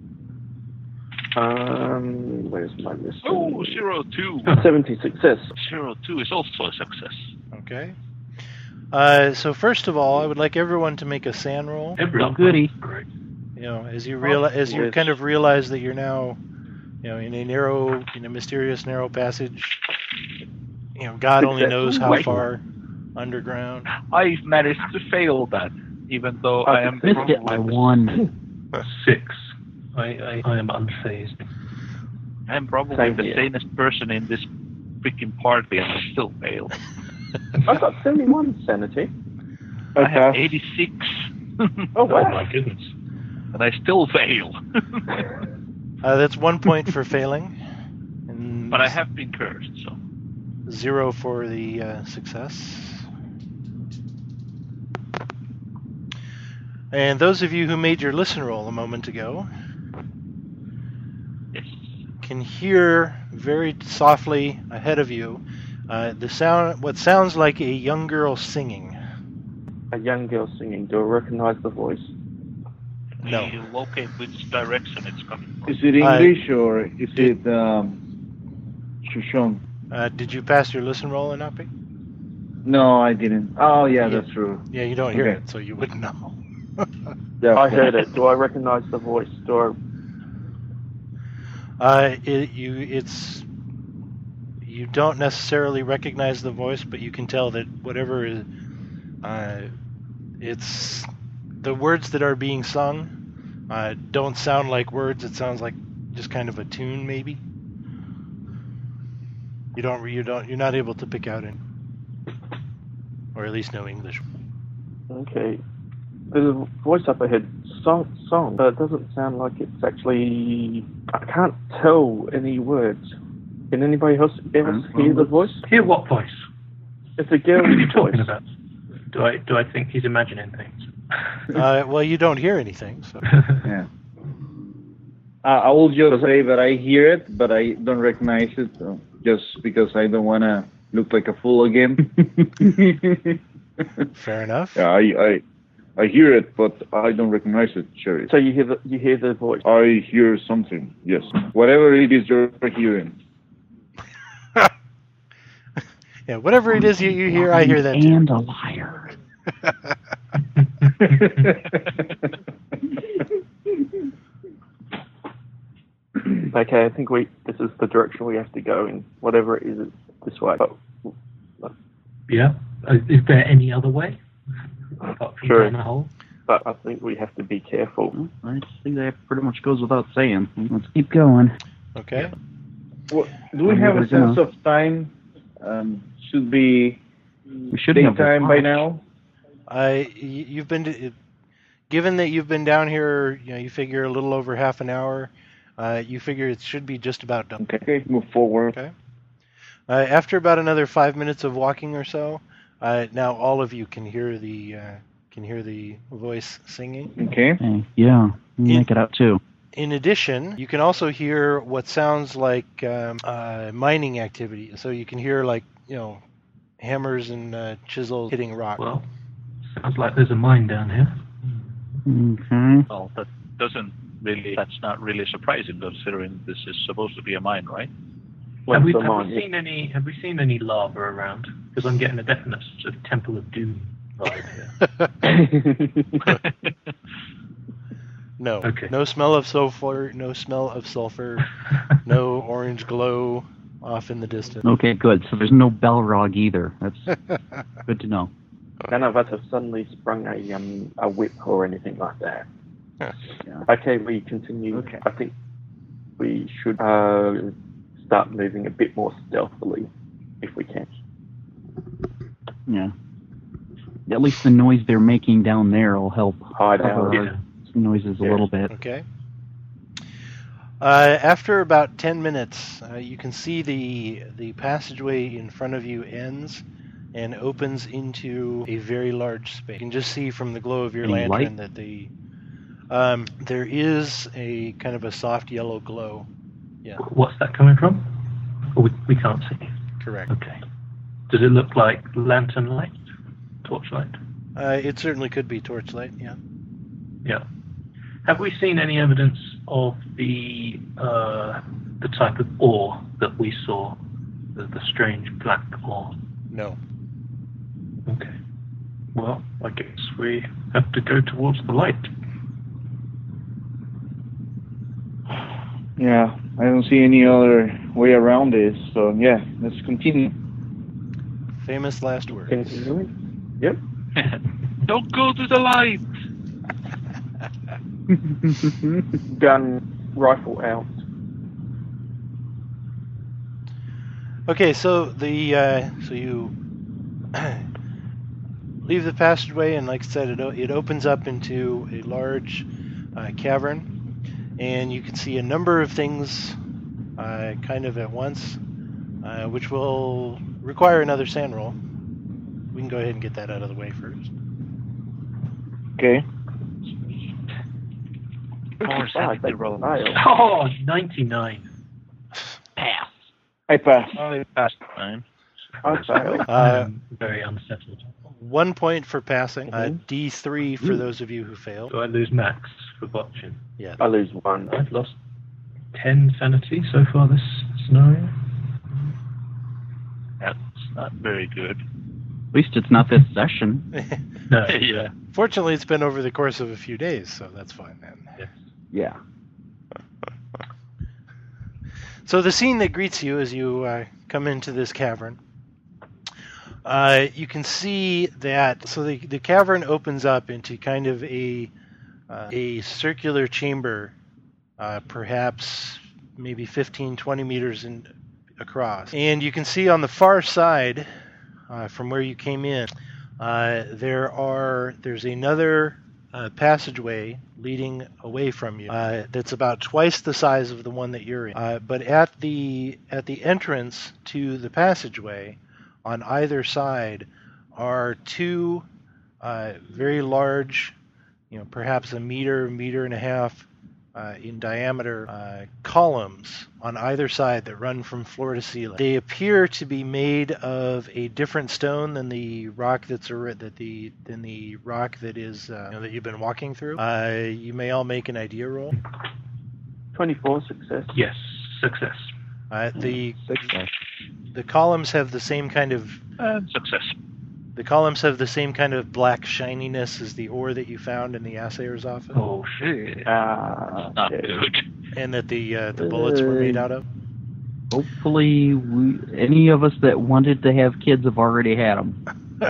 Where's my list? Oh, 02. 70 success. 02 is also a success. Okay. So first of all, I would like everyone to make a SAN roll. Everyone. Goody. Great. As you kind of realize that you're now, in a mysterious narrow passage. God only knows how far underground. I've managed to fail that, even though I am Missed it by one. 6. I am unfazed. I'm probably Same the here. sanest person in this freaking party, and I still fail. I got 71 sanity. I have Okay. 86, Oh, Oh wow. my goodness. and I still fail. That's 1 point for failing, and But I have been cursed, so. 0 for the success. And those of you who made your listen roll a moment ago Yes. can hear very softly ahead of you what sounds like a young girl singing. A young girl singing. Do I recognize the voice? No. You locate which direction it's coming from. Is it English or is it Shoshone? Did you pass your listen roll, Inapi? No, I didn't. Oh, yeah, that's true. Yeah, you don't hear Okay. it, so you wouldn't know. Yeah, I heard it. Do I recognize the voice? Do You don't necessarily recognize the voice, but you can tell that whatever is, it's the words that are being sung don't sound like words. It sounds like just kind of a tune, maybe. You're not able to pick out it, or at least know English. Okay. There's a voice up ahead. Song, but it doesn't sound like it's actually. I can't tell any words. Can anybody else hear the voice? Hear what voice? It's a girl's What are you voice. talking about? Do I think he's imagining things? Well, you don't hear anything, so. Yeah. I will just say that I hear it, but I don't recognize it, just because I don't want to look like a fool again. Fair enough. Yeah, I hear it, but I don't recognize it, Sherry. So you hear the voice. I hear something, yes. Whatever it is you're hearing. Yeah, whatever it is you hear, I hear that too. And a liar. Okay, I think this is the direction we have to go in. Whatever it is, it's this way. But Yeah. Is there any other way? Apart from Sure. down the hole? I think we have to be careful. I think that pretty much goes without saying. Let's keep going. Okay. Well, do we have a sense of time? Should be We should have daytime by now? You've been given that you've been down here, you figure a little over half an hour. You figure it should be just about done. Okay, move forward. Okay. After about another 5 minutes of walking or so, now all of you can hear the voice singing. Okay. Hey, yeah, make it out too. In addition, you can also hear what sounds like mining activity. So you can hear hammers and chisels hitting rock. Well, sounds like there's a mine down here. Okay. Well, that's not really surprising considering this is supposed to be a mine, right? Have we Mine, have we seen any lava around? Because I'm getting a definite sort of Temple of Doom vibe here. No. Okay. No smell of sulfur. No smell of sulfur. No orange glow off in the distance. Okay, good. So there's no Balrog either. That's good to know. None of us have suddenly sprung a whip or anything like that. Huh. Yeah. Okay, we continue. Okay. I think we should start moving a bit more stealthily if we can. Yeah. At least the noise they're making down there will help Hide cover out. our noises a little bit. Okay. After about 10 minutes, you can see the passageway in front of you ends and opens into a very large space. You can just see from the glow of your Any lantern light? that there is a kind of a soft yellow glow. Yeah, What's that coming from? Oh, we can't see. correct. Okay. Does it look like lantern light? Torchlight? It certainly could be torchlight, yeah. Yeah. Have we seen any evidence of the type of ore that we saw? The strange black ore? No. Okay. Well, I guess we have to go towards the light. Yeah, I don't see any other way around this. So yeah, let's continue. Famous last words. Continuing? Yep. Don't go to the light! Gun, rifle out. Okay, so you leave the passageway, and like I said, it opens up into a large cavern, and you can see a number of things kind of at once, which will require another sand roll. We can go ahead and get that out of the way first. Okay. More sanity rolls. Oh, 99. Pass. I pass. I passed mine. I failed. I'm very unsettled. 1 point for passing. Mhm. D3 for those of you who failed. Do I lose max for botching? Yeah. I lose one. I've lost 10 sanity so far this scenario. That's not very good. At least it's not this session. No. Yeah. Fortunately, it's been over the course of a few days, so that's fine then. Yeah. So the scene that greets you as you come into this cavern, you can see that. So the cavern opens up into kind of a circular chamber, perhaps maybe 15, 20 meters across, and you can see on the far side, from where you came in, there's another passageway leading away from you that's about twice the size of the one that you're in. But at the entrance to the passageway, on either side, are two very large, perhaps a meter and a half in diameter columns on either side that run from floor to ceiling. They appear to be made of a different stone than the rock that is that you've been walking through. You may all make an idea roll. 24 success. Yes, success. The Success. columns have the same kind of Success. The columns have the same kind of black shininess as the ore that you found in the assayer's office, Oh, shit. Not Okay. good. and that the bullets were made out of. Hopefully, any of us that wanted to have kids have already had them.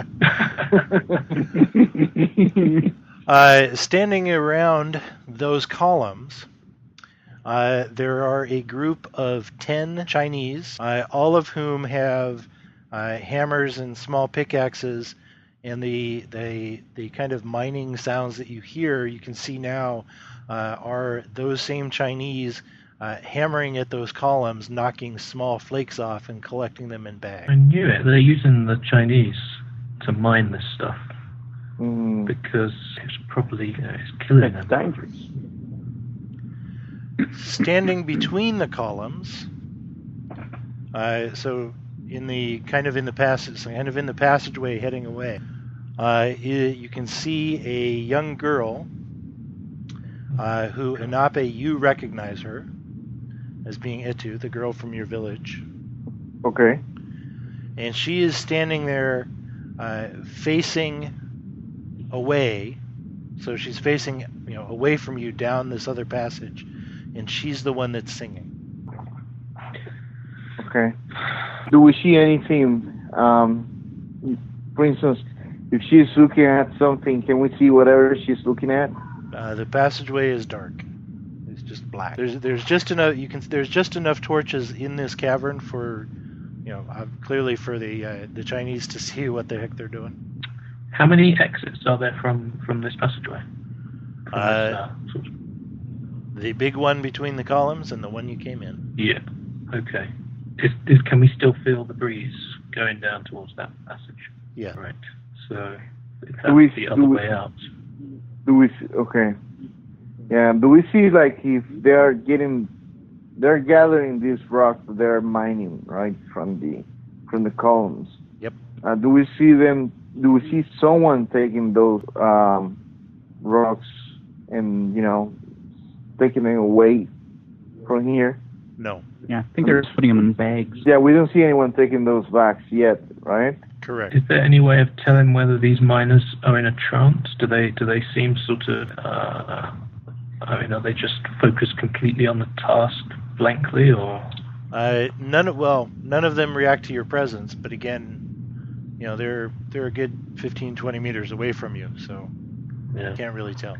Standing around those columns, there are a group of 10 Chinese, all of whom have hammers and small pickaxes, and the kind of mining sounds that you hear, you can see now, are those same Chinese hammering at those columns, knocking small flakes off and collecting them in bags. I knew it. They're using the Chinese to mine this stuff because it's probably it's killing It's them. dangerous. Standing between the columns, so in the passageway heading away, you can see a young girl who, Inape, you recognize her as being Etu, the girl from your village. Okay. And she is standing there facing away. So she's facing, away from you down this other passage, and she's the one that's singing. Okay. Do we see anything? For instance, if she's looking at something, can we see whatever she's looking at? The passageway is dark. It's just black. There's just enough. There's just enough torches in this cavern for, clearly for the Chinese to see what the heck they're doing. How many exits are there from this passageway? The big one between the columns and the one you came in. Yeah. Okay. Can we still feel the breeze going down towards that passage? Yeah. Right. So if that's the other way out. Okay. Yeah. Do we see like if they're gathering these rocks that they're mining right from the columns? Yep. Do we see someone taking those rocks and taking them away from here? No. Yeah, I think they're just putting them in bags. Yeah, we don't see anyone taking those bags yet, right? Correct. Is there any way of telling whether these miners are in a trance? Do they seem sort of? Are they just focused completely on the task blankly, or? None of them react to your presence, but again, they're a good 15, 20 meters away from you, so you can't really tell.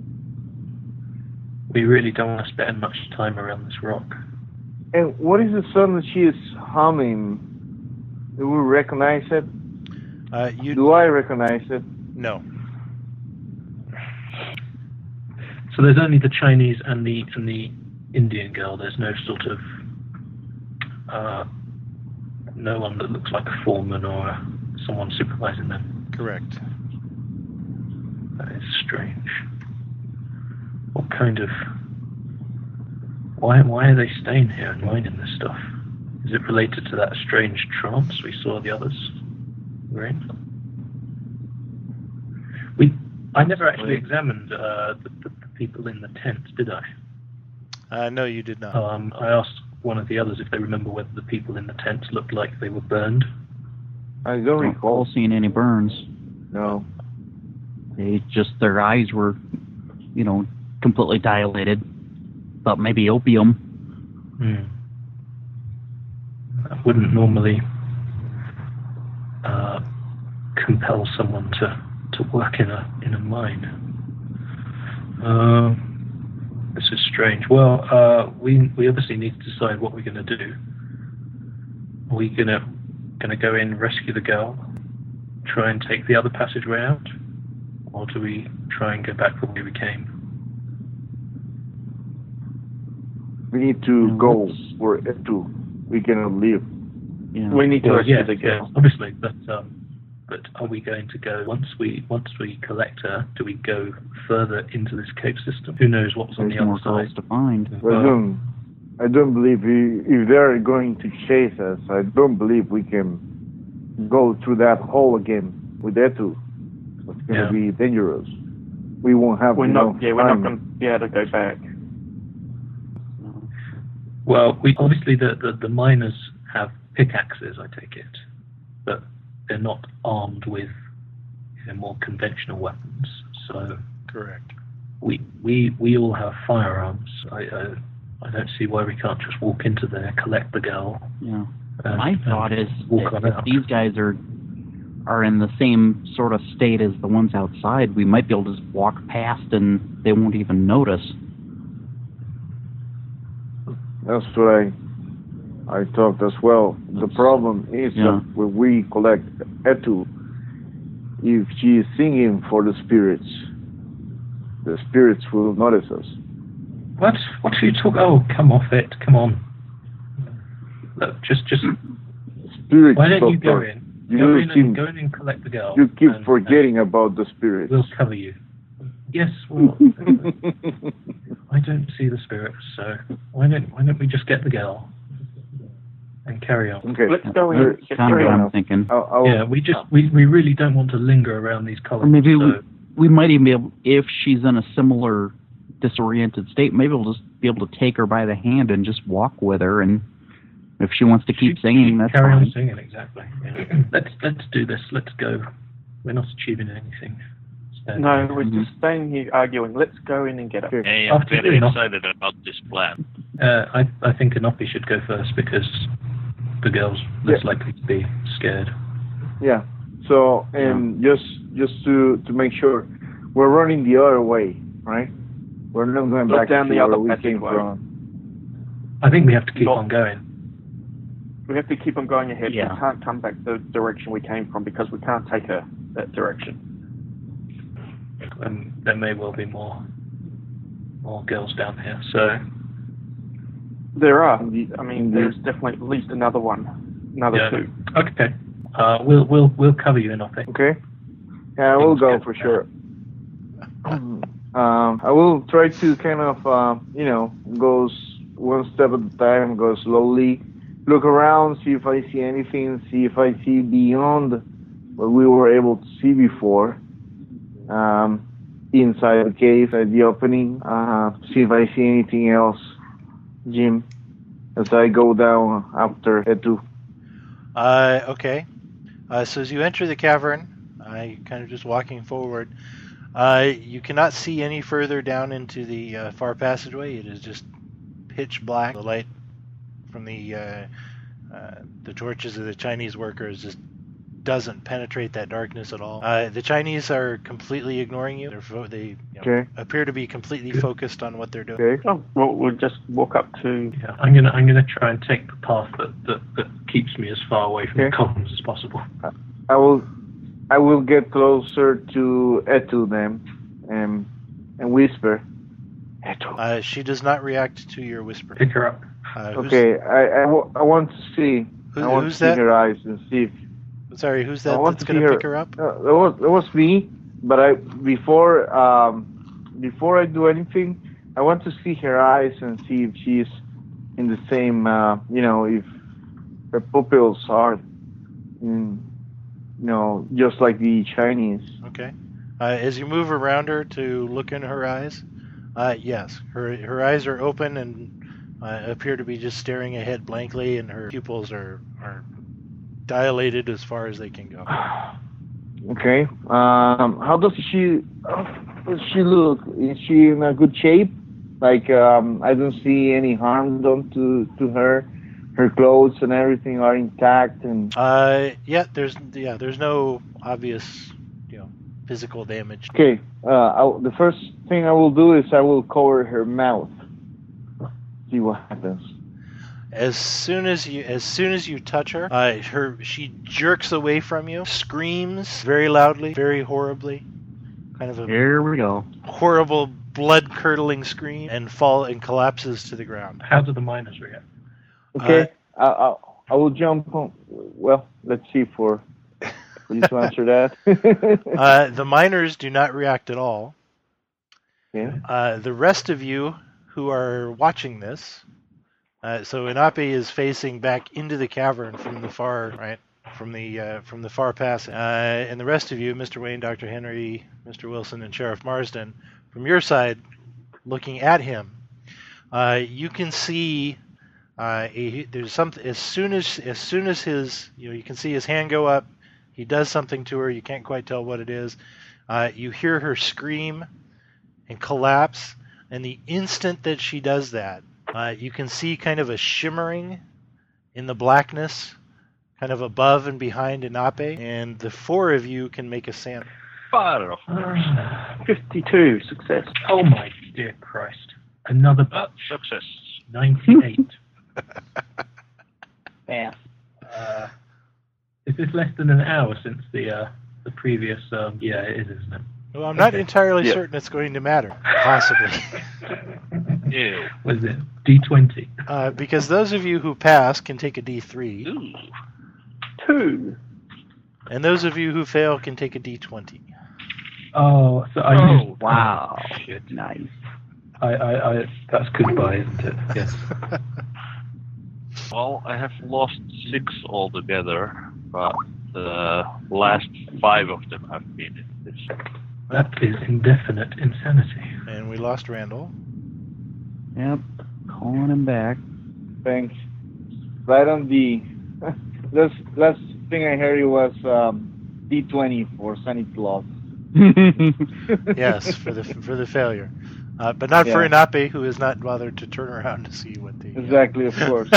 We really don't want to spend much time around this rock. And what is the song that she is humming? Do we recognize it? Do I recognize it? No. So there's only the Chinese and the Indian girl. There's no sort of no one that looks like a foreman or someone supervising them. Correct. That is strange. What kind of... Why are they staying here and mining this stuff? Is it related to that strange trance we saw the others were in? I never actually examined the people in the tent, did I? No, you did not. I asked one of the others if they remember whether the people in the tent looked like they were burned. I don't recall seeing any burns. No. Their eyes were, completely dilated. Thought maybe opium. That wouldn't normally compel someone to work in a mine. This is strange. Well, we obviously need to decide what we're going to do. Are we going to go in, rescue the girl, try and take the other passageway out, or do we try and go back the way we came? We need to go where we cannot leave. Yeah. We need to rescue the girl. Obviously, but are we going to go once we collect her? Do we go further into this cave system? Who knows what's on the other side? To find. I don't believe if they're going to chase us. I don't believe we can go through that hole again with Etu. It's going to be dangerous. We won't have. We're not going to be able to go back. Well, obviously the miners have pickaxes, I take it, but they're not armed with more conventional weapons. So correct. We all have firearms. I don't see why we can't just walk into there, collect the girl. Yeah. My thought is if these guys are in the same sort of state as the ones outside, we might be able to just walk past and they won't even notice. That's what I thought as well. The problem is that when we collect Etu, if she is singing for the spirits will notice us. What are you talking? Oh, come off it! Come on. Look, just. Spirits. Why don't you go in? Go in and collect the girl. You keep forgetting about the spirits. We'll cover you. Yes. Well, I don't see the spirits, so why don't we just get the girl and carry on? Okay. Let's go in. Kind of what I'm thinking. We really don't want to linger around these columns. Or maybe we might even be able, if she's in a similar disoriented state, maybe we'll just be able to take her by the hand and just walk with her, and if she wants to keep singing, that's carry fine. on singing, exactly. Yeah. let's do this. Let's go. We're not achieving anything. No, we're just staying here arguing. Let's go in and get her. Hey, I'm very excited about this plan. I think Anopi should go first because the girl's less likely to be scared. Yeah. So, just to make sure, we're running the other way, right? We're not going back down to the where other we came passageway. from. I think we have to keep on going. We have to keep on going ahead. Yeah. We can't come back the direction we came from because we can't take her that direction. And there may well be more girls down here. So There are. I mean, there's definitely at least another two. Okay. We'll cover you in Anopi. Okay. Yeah, I will go for sure. I will try to kind of, go one step at a time, go slowly, look around, see if I see anything, see if I see beyond what we were able to see before, inside the cave, at the opening, see if I see anything else, Jim, as I go down after Etu. Okay. So as you enter the cavern, kind of just walking forward, you cannot see any further down into the far passageway. It is just pitch black. The light from the torches of the Chinese workers just doesn't penetrate that darkness at all. The Chinese are completely ignoring you. They appear to be completely focused on what they're doing. Okay. Oh, well, we'll just walk up to... Yeah, I'm gonna try and take the path that keeps me as far away from the columns as possible. I will get closer to Etu then, and whisper, Etu. She does not react to your whisper. Pick her up. Okay, I want to see. I want who's to see that? her eyes and see if... Sorry, who's I that want that's to going see to her. pick her up? That was me, but before I do anything, I want to see her eyes and see if she's in the same, if her pupils are, just like the Chinese. Okay. As you move around her to look in her eyes, yes, her eyes are open and appear to be just staring ahead blankly, and her pupils are dilated as far as they can go. Okay. How does she look? Is she in a good shape? Like, I don't see any harm done to her. Her clothes and everything are intact, and there's no obvious physical damage. okay. The first thing I will do is I will cover her mouth. See what happens. As soon as you touch her, she jerks away from you, screams very loudly, very horribly, kind of a Here we go. horrible blood-curdling scream, and collapses to the ground. How do the miners react? Okay. I will jump on. Well, let's see for you to answer that. The miners do not react at all. Yeah. The rest of you who are watching this, so Inape is facing back into the cavern from the far from the far passage, and the rest of you, Mr. Wayne, Dr. Henry, Mr. Wilson, and Sheriff Marsden, from your side, looking at him, you can see there's something. As soon as his you can see his hand go up, he does something to her. You can't quite tell what it is. You hear her scream and collapse, and the instant that she does that, you can see kind of a shimmering in the blackness, kind of above and behind Inape, and the four of you can make a sand. Fire off. 52, success. Oh my dear Christ! Another Success. 98. Yeah. Is this less than an hour since the previous? Yeah, it is, isn't it? Well, I'm not entirely certain it's going to matter. Possibly. Ew. Was it D20? Because those of you who pass can take a D3, Ooh. 2. and those of you who fail can take a D20. Oh, so I used, Wow. shit. Nice. I that's goodbye, isn't it? Yes. Well, I have lost 6 altogether, but the last 5 of them have been in this. That is indefinite insanity. And we lost Randall. Yep. Calling him back. Thanks. Right on the last thing I heard was D20 for Sonic Claus. Yes, for the failure, but not for Inape, who has not bothered to turn around to see what the Exactly, of course.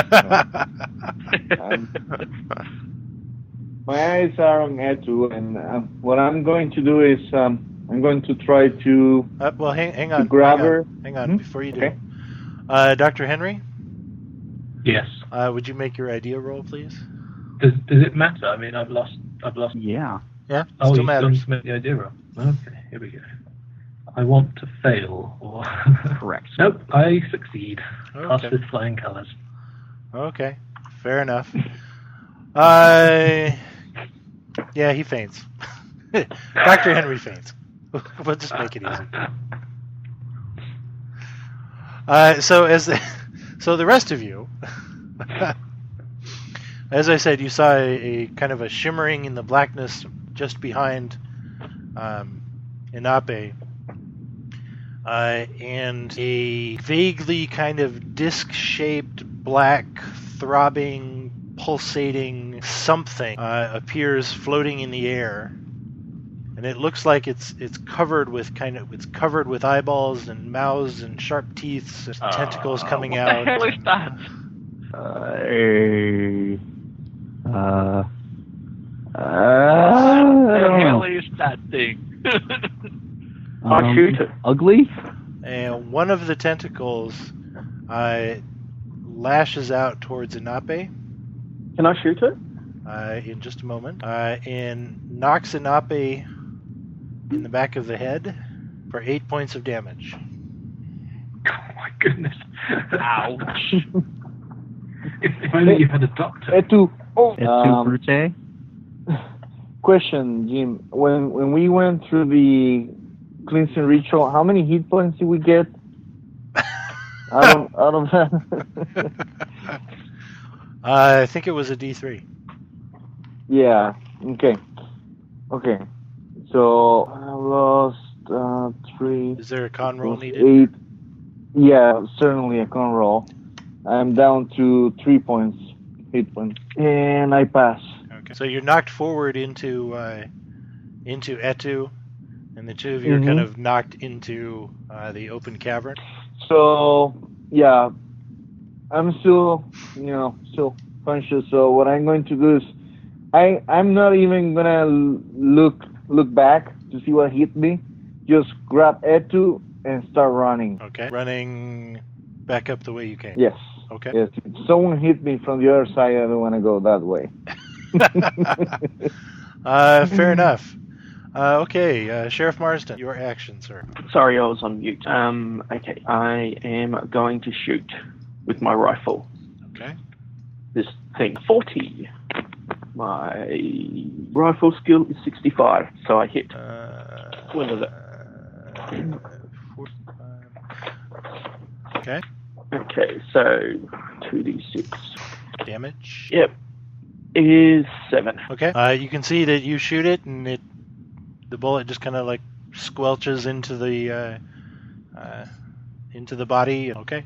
My eyes are on Etu, and what I'm going to do is I'm going to try to. Well, hang on. Grab her. Hang on, before you do. Okay. Dr. Henry, Yes. would you make your idea roll, please? Does it matter? I mean, I've lost. Yeah. Yeah, Oh, still you matters. still make the idea roll. Okay, here we go. I want to fail, or Correct. nope, I succeed. Pass Okay. with flying colours. Okay, fair enough. Yeah, he faints. Dr. Henry faints. We'll just make it easy. So the rest of you, as I said, you saw a kind of a shimmering in the blackness just behind Inape, and a vaguely kind of disc-shaped, black, throbbing, pulsating something appears floating in the air, and it looks like it's covered with eyeballs and mouths and sharp teeth, and tentacles coming what out. the hell is that? What the hell is that thing? I'll shoot it. Ugly? And one of the tentacles lashes out towards Inape Can I shoot it? in just a moment, and knocks Inape in the back of the head for 8 points of damage. Oh my goodness! Ouch. If only you had a doctor. Etu. Etu Brute? Question, Jim. When we went through the cleansing ritual, how many hit points did we get? out of that? I think it was a D3. Yeah. Okay. So I lost 3. Is there a con roll needed? 8. Yeah, certainly a con roll. I'm down to 3 points, hit points, and I pass. Okay. So you're knocked forward into Etu, and the two of you are kind of knocked into the open cavern. So yeah, I'm still conscious. So what I'm going to do is, I'm not even gonna look back to see what hit me. Just grab Etu and start running. Okay. Running back up the way you came. Yes. Okay. Yes. If someone hit me from the other side, I don't want to go that way. Fair enough. Okay, Sheriff Marsden, your action, sir. Sorry, I was on mute. Okay, I am going to shoot with my rifle. Okay. This thing, 40. My rifle skill is 65, so I hit. What is it? 45. Okay. Okay, so 2d6. Damage. Yep, is 7. Okay. You can see that you shoot it, and the bullet just kind of like squelches into the body. Okay.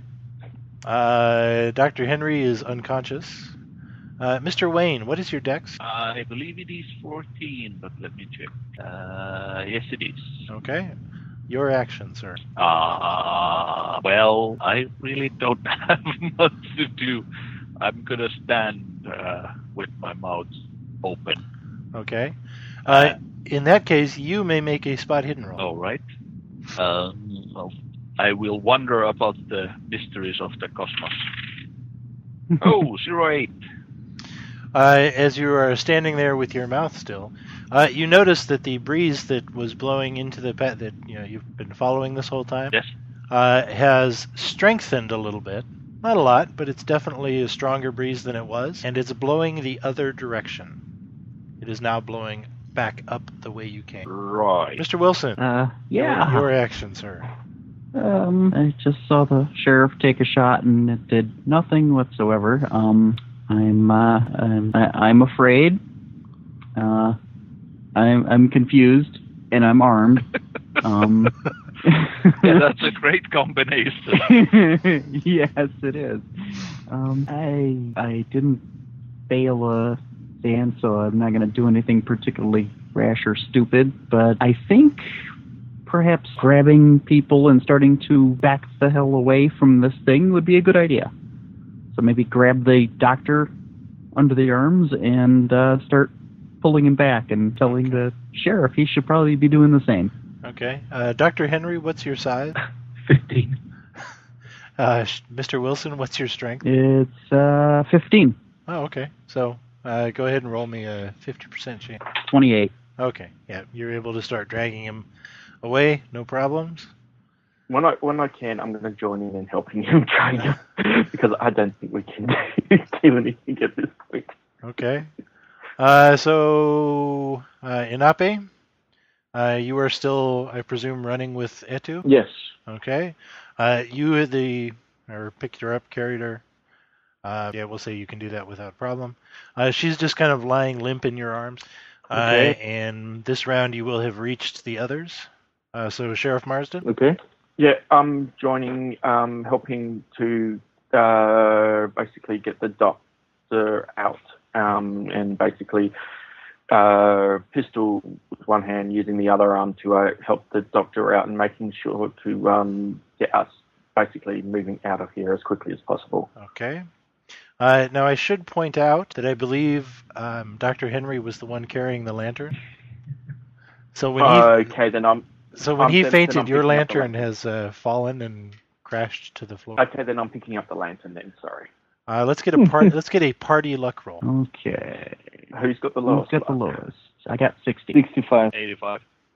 Dr. Henry is unconscious. Mr. Wayne, what is your dex? I believe it is 14, but let me check. Yes, it is. Okay. Your action, sir. Well, I really don't have much to do. I'm gonna stand with my mouth open. Okay. In that case, you may make a spot hidden roll. All right. Well, I will wonder about the mysteries of the cosmos. Oh, 08. As you are standing there with your mouth still, you notice that the breeze that was blowing into the pet that you've been following this whole time, Yes. has strengthened a little bit. Not a lot, but it's definitely a stronger breeze than it was, and it's blowing the other direction. It is now blowing back up the way you came. Right. Mr. Wilson, Yeah. your action, sir. I just saw the sheriff take a shot and it did nothing whatsoever. I'm afraid. I'm confused and I'm armed. Yeah, that's a great combination. Yes, it is. I didn't fail a stand, so I'm not going to do anything particularly rash or stupid, but I think perhaps grabbing people and starting to back the hell away from this thing would be a good idea. So maybe grab the doctor under the arms and start pulling him back and telling the sheriff he should probably be doing the same. Okay. Dr. Henry, what's your size? 15. Mr. Wilson, what's your strength? It's 15. Oh, okay. So go ahead and roll me a 50% chance. 28. Okay. Yeah, you're able to start dragging him away. No problems. When I can, I'm going to join in and helping him train him because I don't think we can do anything at this point. Okay. So Inape, you are still, I presume, running with Etu? Yes. Okay. You picked her up, carried her. Yeah, we'll say you can do that without problem. She's just kind of lying limp in your arms. Okay. And this round you will have reached the others. So Sheriff Marsden? Okay. Yeah, I'm joining, helping to basically get the doctor out, and basically pistol with one hand, using the other arm to help the doctor out and making sure to get us basically moving out of here as quickly as possible. Okay. Now I should point out that I believe Dr. Henry was the one carrying the lantern. So when okay, then I'm... So when he then fainted, I'm your picking up the lantern has fallen and crashed to the floor. Okay, then I'm picking up the lantern then, sorry. Let's get a party luck roll. Okay. Who's got the Who's lowest? got the lowest? I got 60. 65. 85.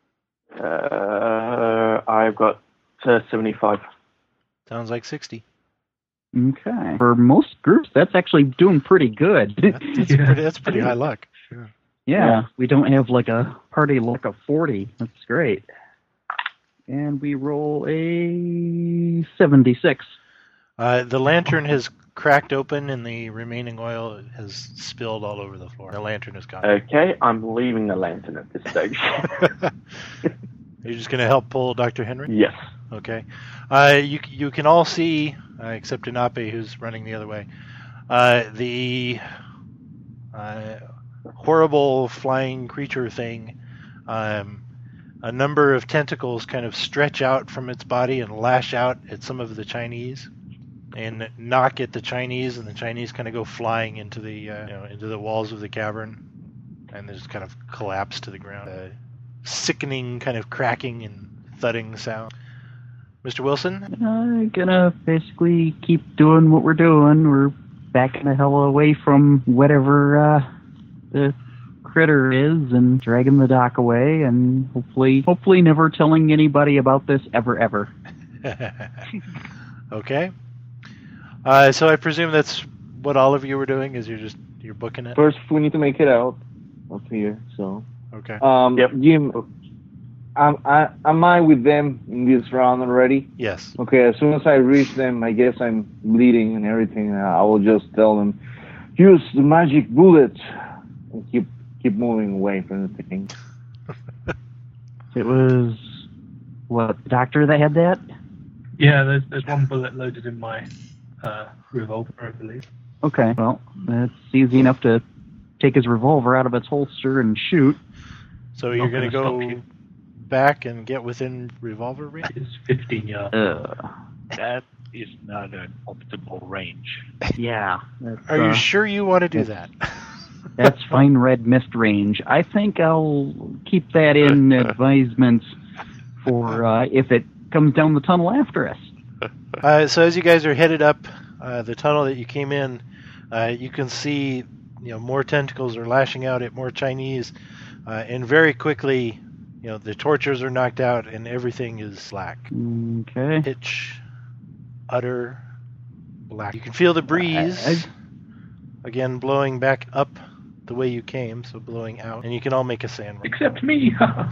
I've got 75. Sounds like 60. Okay. For most groups, that's actually doing pretty good. That's pretty high luck. Sure. Yeah, we don't have like a party luck of 40. That's great. And we roll a 76. The lantern has cracked open and the remaining oil has spilled all over the floor. The lantern is gone. Okay, I'm leaving the lantern at this stage. You're just going to help pull Dr. Henry? Yes. Okay. You can all see, except Inape, who's running the other way, the horrible flying creature thing. A number of tentacles kind of stretch out from its body and lash out at some of the Chinese and knock at the Chinese, and the Chinese kind of go flying into the into the walls of the cavern and just kind of collapse to the ground. Sickening kind of cracking and thudding sound. Mr. Wilson? I'm gonna basically keep doing what we're doing. We're backing the hell away from whatever the critter is and dragging the dock away, and hopefully never telling anybody about this ever. Okay. So I presume that's what all of you were doing, is you're booking it? First, we need to make it out of here, so... Okay. Yep. Jim, am I with them in this round already? Yes. Okay, as soon as I reach them, I guess I'm bleeding and everything. I will just tell them, use the magic bullet, and keep moving away from the thing. It was, what, the doctor that had that? Yeah, there's one bullet loaded in my revolver, I believe. Okay, well, it's easy enough to take his revolver out of its holster and shoot. So you're going to go back and get within revolver range? It's 15 yards. That is not an optimal range. Yeah. Are you sure you want to do that? That's fine red mist range. I think I'll keep that in advisements for if it comes down the tunnel after us. So as you guys are headed up the tunnel that you came in, you can see more tentacles are lashing out at more Chinese, and very quickly, the torches are knocked out and everything is black. Okay. Pitch, utter black. You can feel the breeze again blowing back up the way you came, so blowing out, and you can all make a sand roll. Except me.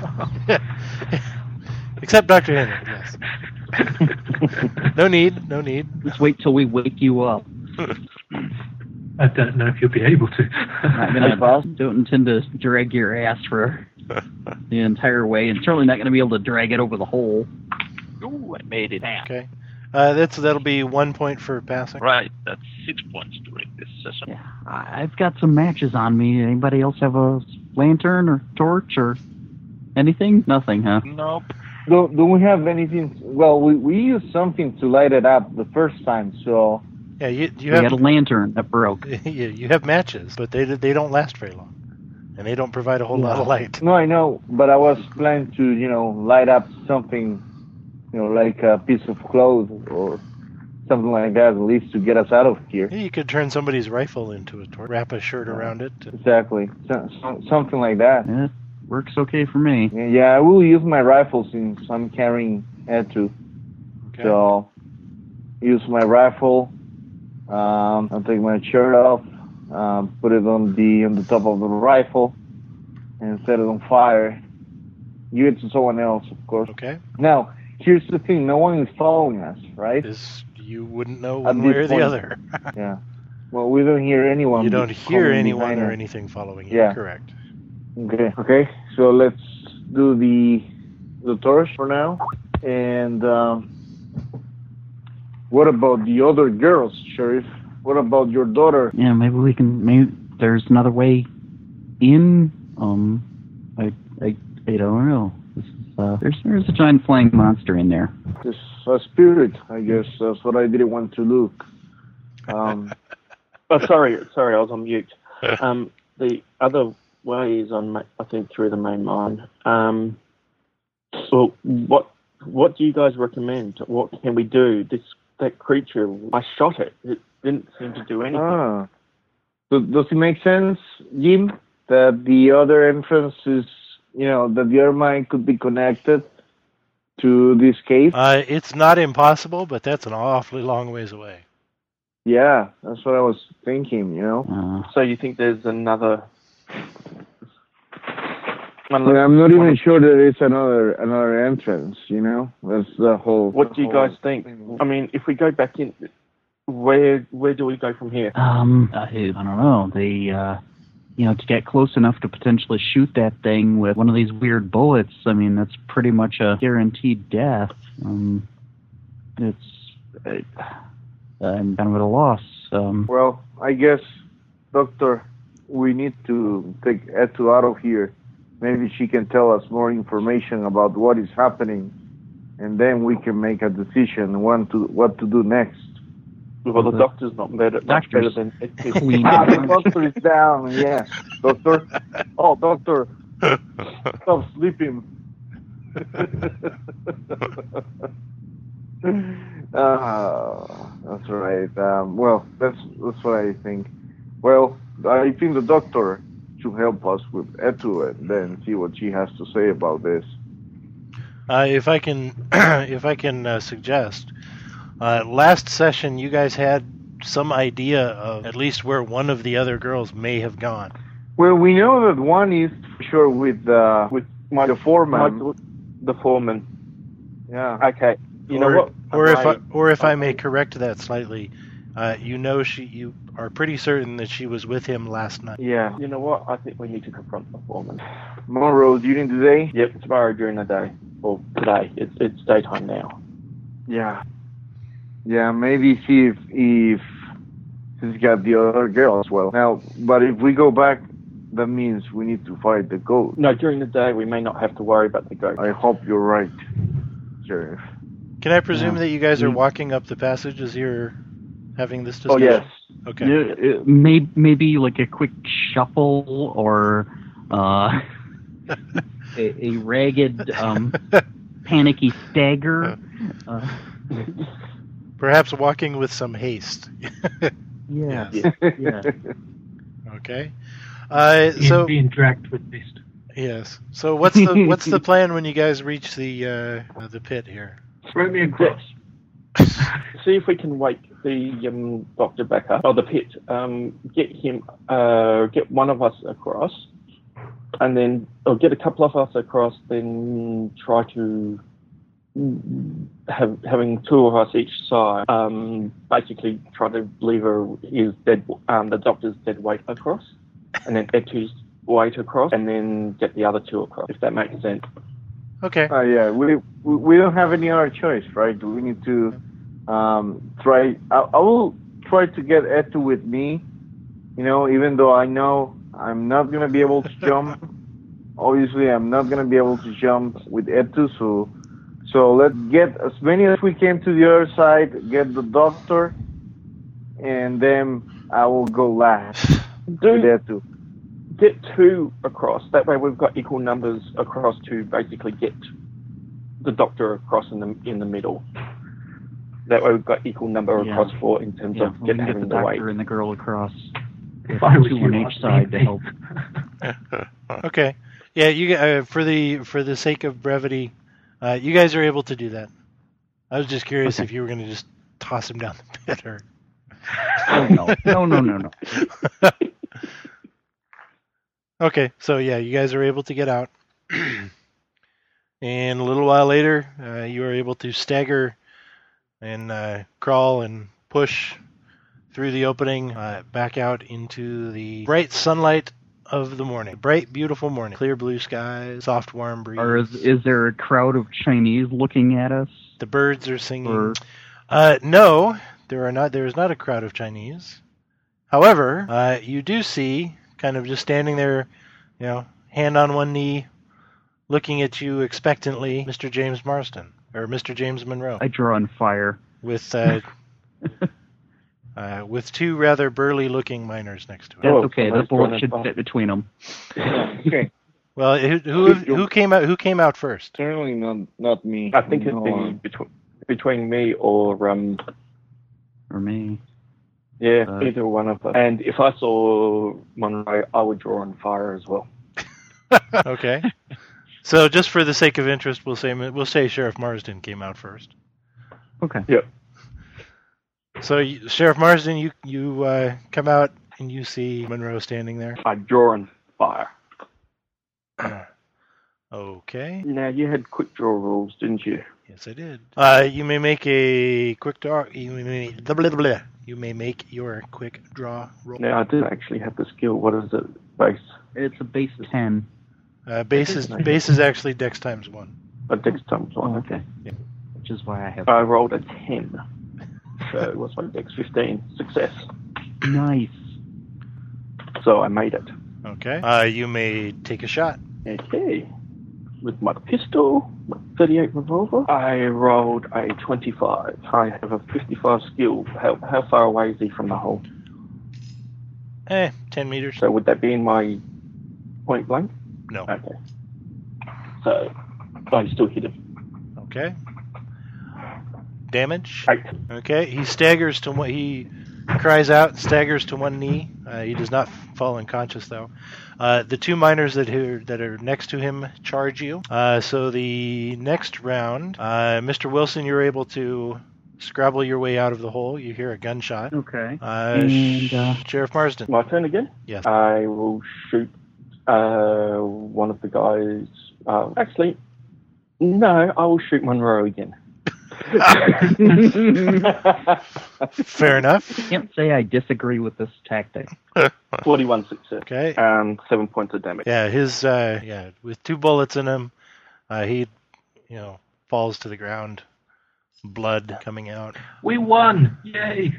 Except Dr. Henry, yes. No need. Just wait till we wake you up. I don't know if you'll be able to. Don't intend to drag your ass for the entire way, and certainly not going to be able to drag it over the hole. Ooh, I made it. Damn. Okay. That'll be 1 point for passing. Right, that's 6 points during this session. Yeah, I've got some matches on me. Anybody else have a lantern or torch or anything? Nothing, huh? Nope. Don't we have anything? Well, we used something to light it up the first time, so... Yeah, you We had a lantern that broke. you have matches, but they don't last very long, and they don't provide a whole lot of light. No, I know, but I was planning to, light up something, like a piece of cloth or something like that, at least to get us out of here. You could turn somebody's rifle into a torch, wrap a shirt around it. Exactly. Something like that. Yeah, works okay for me. Yeah, I will use my rifle since I'm carrying Etu. Okay. So, use my rifle. I'll take my shirt off, put it on the top of the rifle, and set it on fire. Give it to someone else, of course. Okay. Now, here's the thing: no one is following us, right? You wouldn't know At one way this or the point. other. Yeah. Well, we don't hear anyone. You don't hear coming anyone behind or us. anything following you. Yeah. Correct. Okay. So let's do the torch for now. And what about the other girls, Sheriff? What about your daughter? Yeah, maybe there's another way in. I don't know. There's a giant flying monster in there. It's a spirit, I guess. That's what I didn't want to look. Oh, sorry, I was on mute. The other way is I think through the main mine. So what do you guys recommend? What can we do? That creature, I shot it. It didn't seem to do anything. So does it make sense, Jim, that the other entrance is, that the other mine could be connected to this cave? It's not impossible, but that's an awfully long ways away. Yeah, that's what I was thinking, So you think there's another... I'm not even sure there is another entrance, That's the whole... What do you guys think? I mean, if we go back in, where do we go from here? I don't know. To get close enough to potentially shoot that thing with one of these weird bullets, I mean, that's pretty much a guaranteed death. I'm kind of at a loss. Well, I guess, Doctor, we need to take Etu out of here. Maybe she can tell us more information about what is happening, and then we can make a decision what to do next. Well, the doctor's not much better than... The doctor is down, yes. Doctor? Oh, doctor. Stop sleeping. That's right. Well, that's what I think. Well, I think the doctor should help us with Etu and then see what she has to say about this. If I can suggest, last session you guys had some idea of at least where one of the other girls may have gone. Well, we know that one is for sure with the foreman. The foreman. Yeah. Okay. You know what? Or if I may correct that slightly, you are pretty certain that she was with him last night. Yeah. You know what? I think we need to confront the foreman. Tomorrow, during the day? Yep, tomorrow during the day. Or today. It's daytime now. Yeah. Yeah, maybe see if he's got the other girl as well. Now, but if we go back, that means we need to fight the goat. No, during the day we may not have to worry about the goat. I hope you're right, Sheriff. Can I presume that you guys are walking up the passage as you're having this discussion? Oh, yes. Okay. Yeah, maybe like a quick shuffle or a ragged, panicky stagger. Perhaps walking with some haste. Yeah. Okay. Being dragged with haste. Yes. So what's the plan when you guys reach the pit here? Throw me across. See if we can wake the doctor back up, or the pit. Get one of us across, and then get a couple of us across. Then try to having two of us each side. Basically, try to lever his the doctor's dead weight across, and then Etu's weight across, and then get the other two across. If that makes sense. Okay. Yeah, we don't have any other choice, right? We need to try. I will try to get Etu with me. Even though I know I'm not gonna be able to jump. Obviously, I'm not gonna be able to jump with Etu, so let's get as many as we can to the other side. Get the doctor, and then I will go last with Etu. Get 2 across. That way we've got equal numbers across to basically get the doctor across in the middle. That way we've got equal number across for in terms of we can get having the the weight. doctor and the girl across. If I was 2 you, on I'd each side to leave help. Okay. Yeah, you for the sake of brevity, you guys are able to do that. I was just curious if you were going to just toss him down the pit or. Oh, no. Okay, so yeah, you guys are able to get out, and a little while later, you are able to stagger and crawl and push through the opening back out into the bright sunlight of the morning. Bright, beautiful morning. Clear blue skies, soft, warm breeze. Or is there a crowd of Chinese looking at us? The birds are singing. Or... No, there are not. There is not a crowd of Chinese. However, you do see, kind of just standing there, hand on one knee, looking at you expectantly, Mr. James Marston or Mr. James Monroe. I draw on fire with 2 rather burly-looking miners next to him. That's okay. The bullet should fit between them. Okay. Well, who came out? Who came out first? Certainly not me. I think it'd be between me or Or me. Yeah, either one of us. And if I saw Monroe, I would draw on fire as well. Okay. So just for the sake of interest, we'll say Sheriff Marsden came out first. Okay. Yep. So Sheriff Marsden, you come out and you see Monroe standing there. I draw on fire. Okay. Now you had quick draw rules, didn't you? Yes, I did. You may make a quick draw. You may make your quick draw roll. Now I do actually have the skill. What is it? Base. It's a base of 10. Base is actually Dex times 1. Dex times 1. Okay. Yeah. Which is why I have. I rolled a 10. So what's my Dex? 15. Success. Nice. So I made it. Okay. You may take a shot. Okay. With my pistol, my 38 revolver, I rolled a 25. I have a 55 skill. How far away is he from the hole? 10 meters. So would that be in my point blank? No. Okay. So I still hit him. Okay. Damage? 8. Okay. He staggers to one. He cries out and staggers to one knee. He does not fall unconscious, though. The 2 miners that are next to him charge you. So the next round, Mr. Wilson, you're able to scrabble your way out of the hole. You hear a gunshot. Okay. Sheriff Marsden. My turn again? Yes. I will shoot one of the guys. Actually, no, I will shoot Monroe again. Fair enough. I can't say I disagree with this tactic. 41 success. Okay. 7 points of damage. Yeah, with 2 bullets in him, he, falls to the ground, blood coming out. We won! Yay!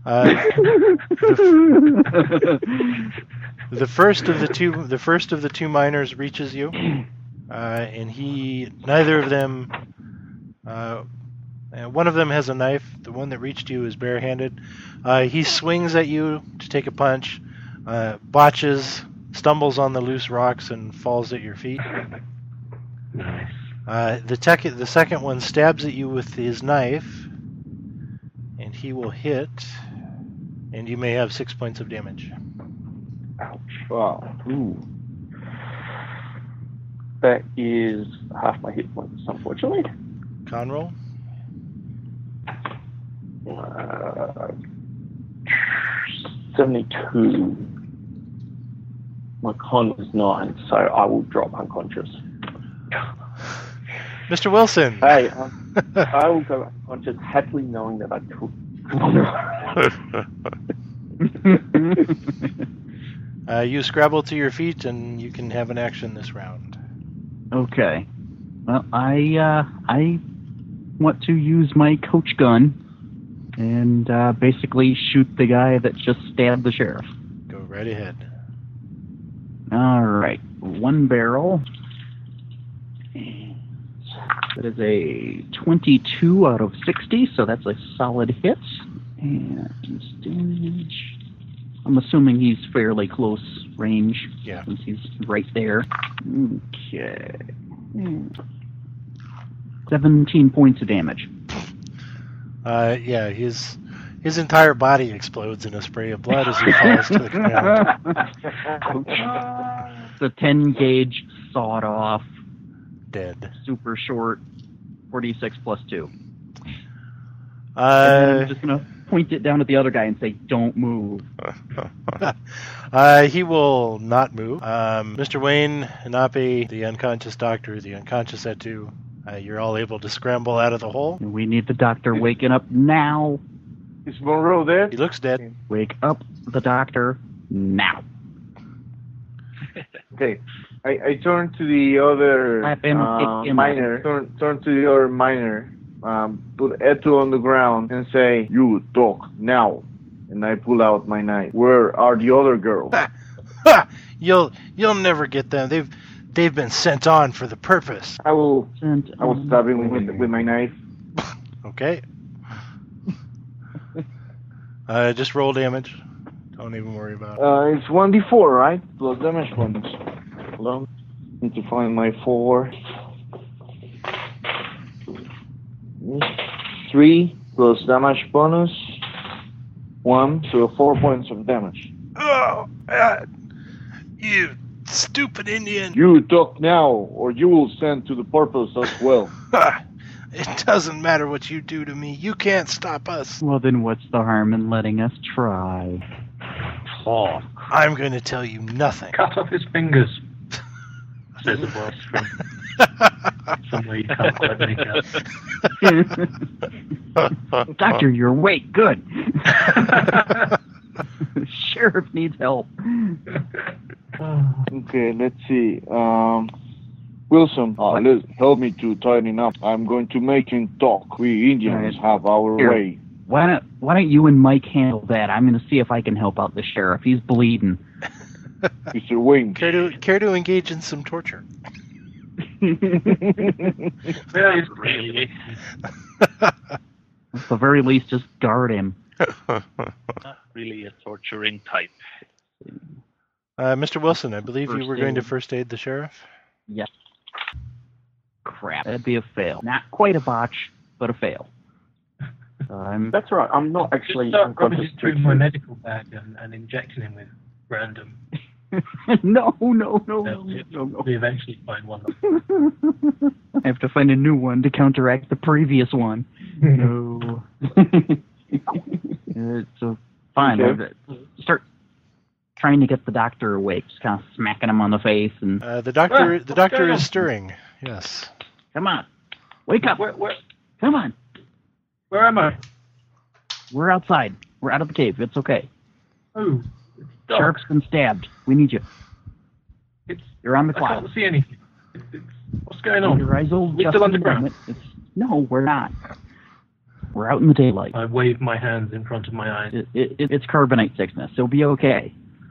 The first of the two miners reaches you, and neither of them. One of them has a knife. The one that reached you is barehanded. He swings at you to take a punch, botches, stumbles on the loose rocks, and falls at your feet. Nice. The second one stabs at you with his knife, and he will hit, and you may have 6 points of damage. Ouch. Wow. Ooh. That is half my hit points, unfortunately. Con roll. 72. My con is 9, so I will drop unconscious. Mr. Wilson. Hey, I will go unconscious happily knowing that I took. You scrabble to your feet, and you can have an action this round. Okay. Well, I want to use my coach gun and basically shoot the guy that just stabbed the sheriff. Go right ahead. All right, one barrel. That is a 22 out of 60, so that's a solid hit. And damage. I'm assuming he's fairly close range. Yeah. Since he's right there. Okay. 17 points of damage. Yeah, his entire body explodes in a spray of blood as he falls to the ground. It's a 10 gauge sawed off, Dead. super short, 46 plus 2. And then I'm just going to point it down at the other guy and say, don't move. He will not move. Mr. Wayne, Hanape, the unconscious doctor, the unconscious Etu, you're all able to scramble out of the hole. We need the doctor waking up now. Is Monroe there? He looks dead. Wake up the doctor now. Okay. I turn to the other Slap him, kick him. miner. Turn to the other miner. Put Etu on the ground and say, "You talk now." And I pull out my knife. Where are the other girls? You'll never get them. They've been sent on for the purpose. I will stab him with my knife. Okay. Just roll damage. Don't even worry about it. It's 1d4, right? Plus damage bonus. Hold on. Need to find my 4. 3 plus damage bonus. 1, so 4 points of damage. Oh, you stupid Indian! You talk now, or you will send to the purpose as well. It doesn't matter what you do to me. You can't stop us. Well, then what's the harm in letting us try? Oh, I'm going to tell you nothing. Cut off his fingers, says a voice from somewhere you can't quite make out. Doctor, you're awake. Good. Sheriff needs help. Okay, let's see. Wilson, help me to tighten up. I'm going to make him talk. We Indians have our Here. way. Why don't you and Mike handle that? I'm going to see if I can help out the sheriff. He's bleeding. Mr. Wing. Care to engage in some torture? Really? At the very least, just guard him. Not really a torturing type. Mr. Wilson, I believe you First were going to aid. first aid the sheriff? Yes. Crap. That'd be a fail. Not quite a botch, but a fail. That's right. I'm not actually Start unconscious. rummaging through my medical bag and injecting him with random. No. We eventually find one. I have to find a new one to counteract the previous one. No. So fine. Okay. Start trying to get the doctor awake. Just kind of smacking him on the face and The doctor going on? is stirring. Yes. come on, wake up. Where Come on. am I? We're outside. We're out of the cave. It's okay. Oh, it's dark. Sheriff's been stabbed. We need you. You're on the I clock. can't see anything. What's going Your on? eyes will We adjust still in a underground? moment. No, we're not. We're out in the daylight. I wave my hands in front of my eyes. It's carbonite sickness. It'll be okay.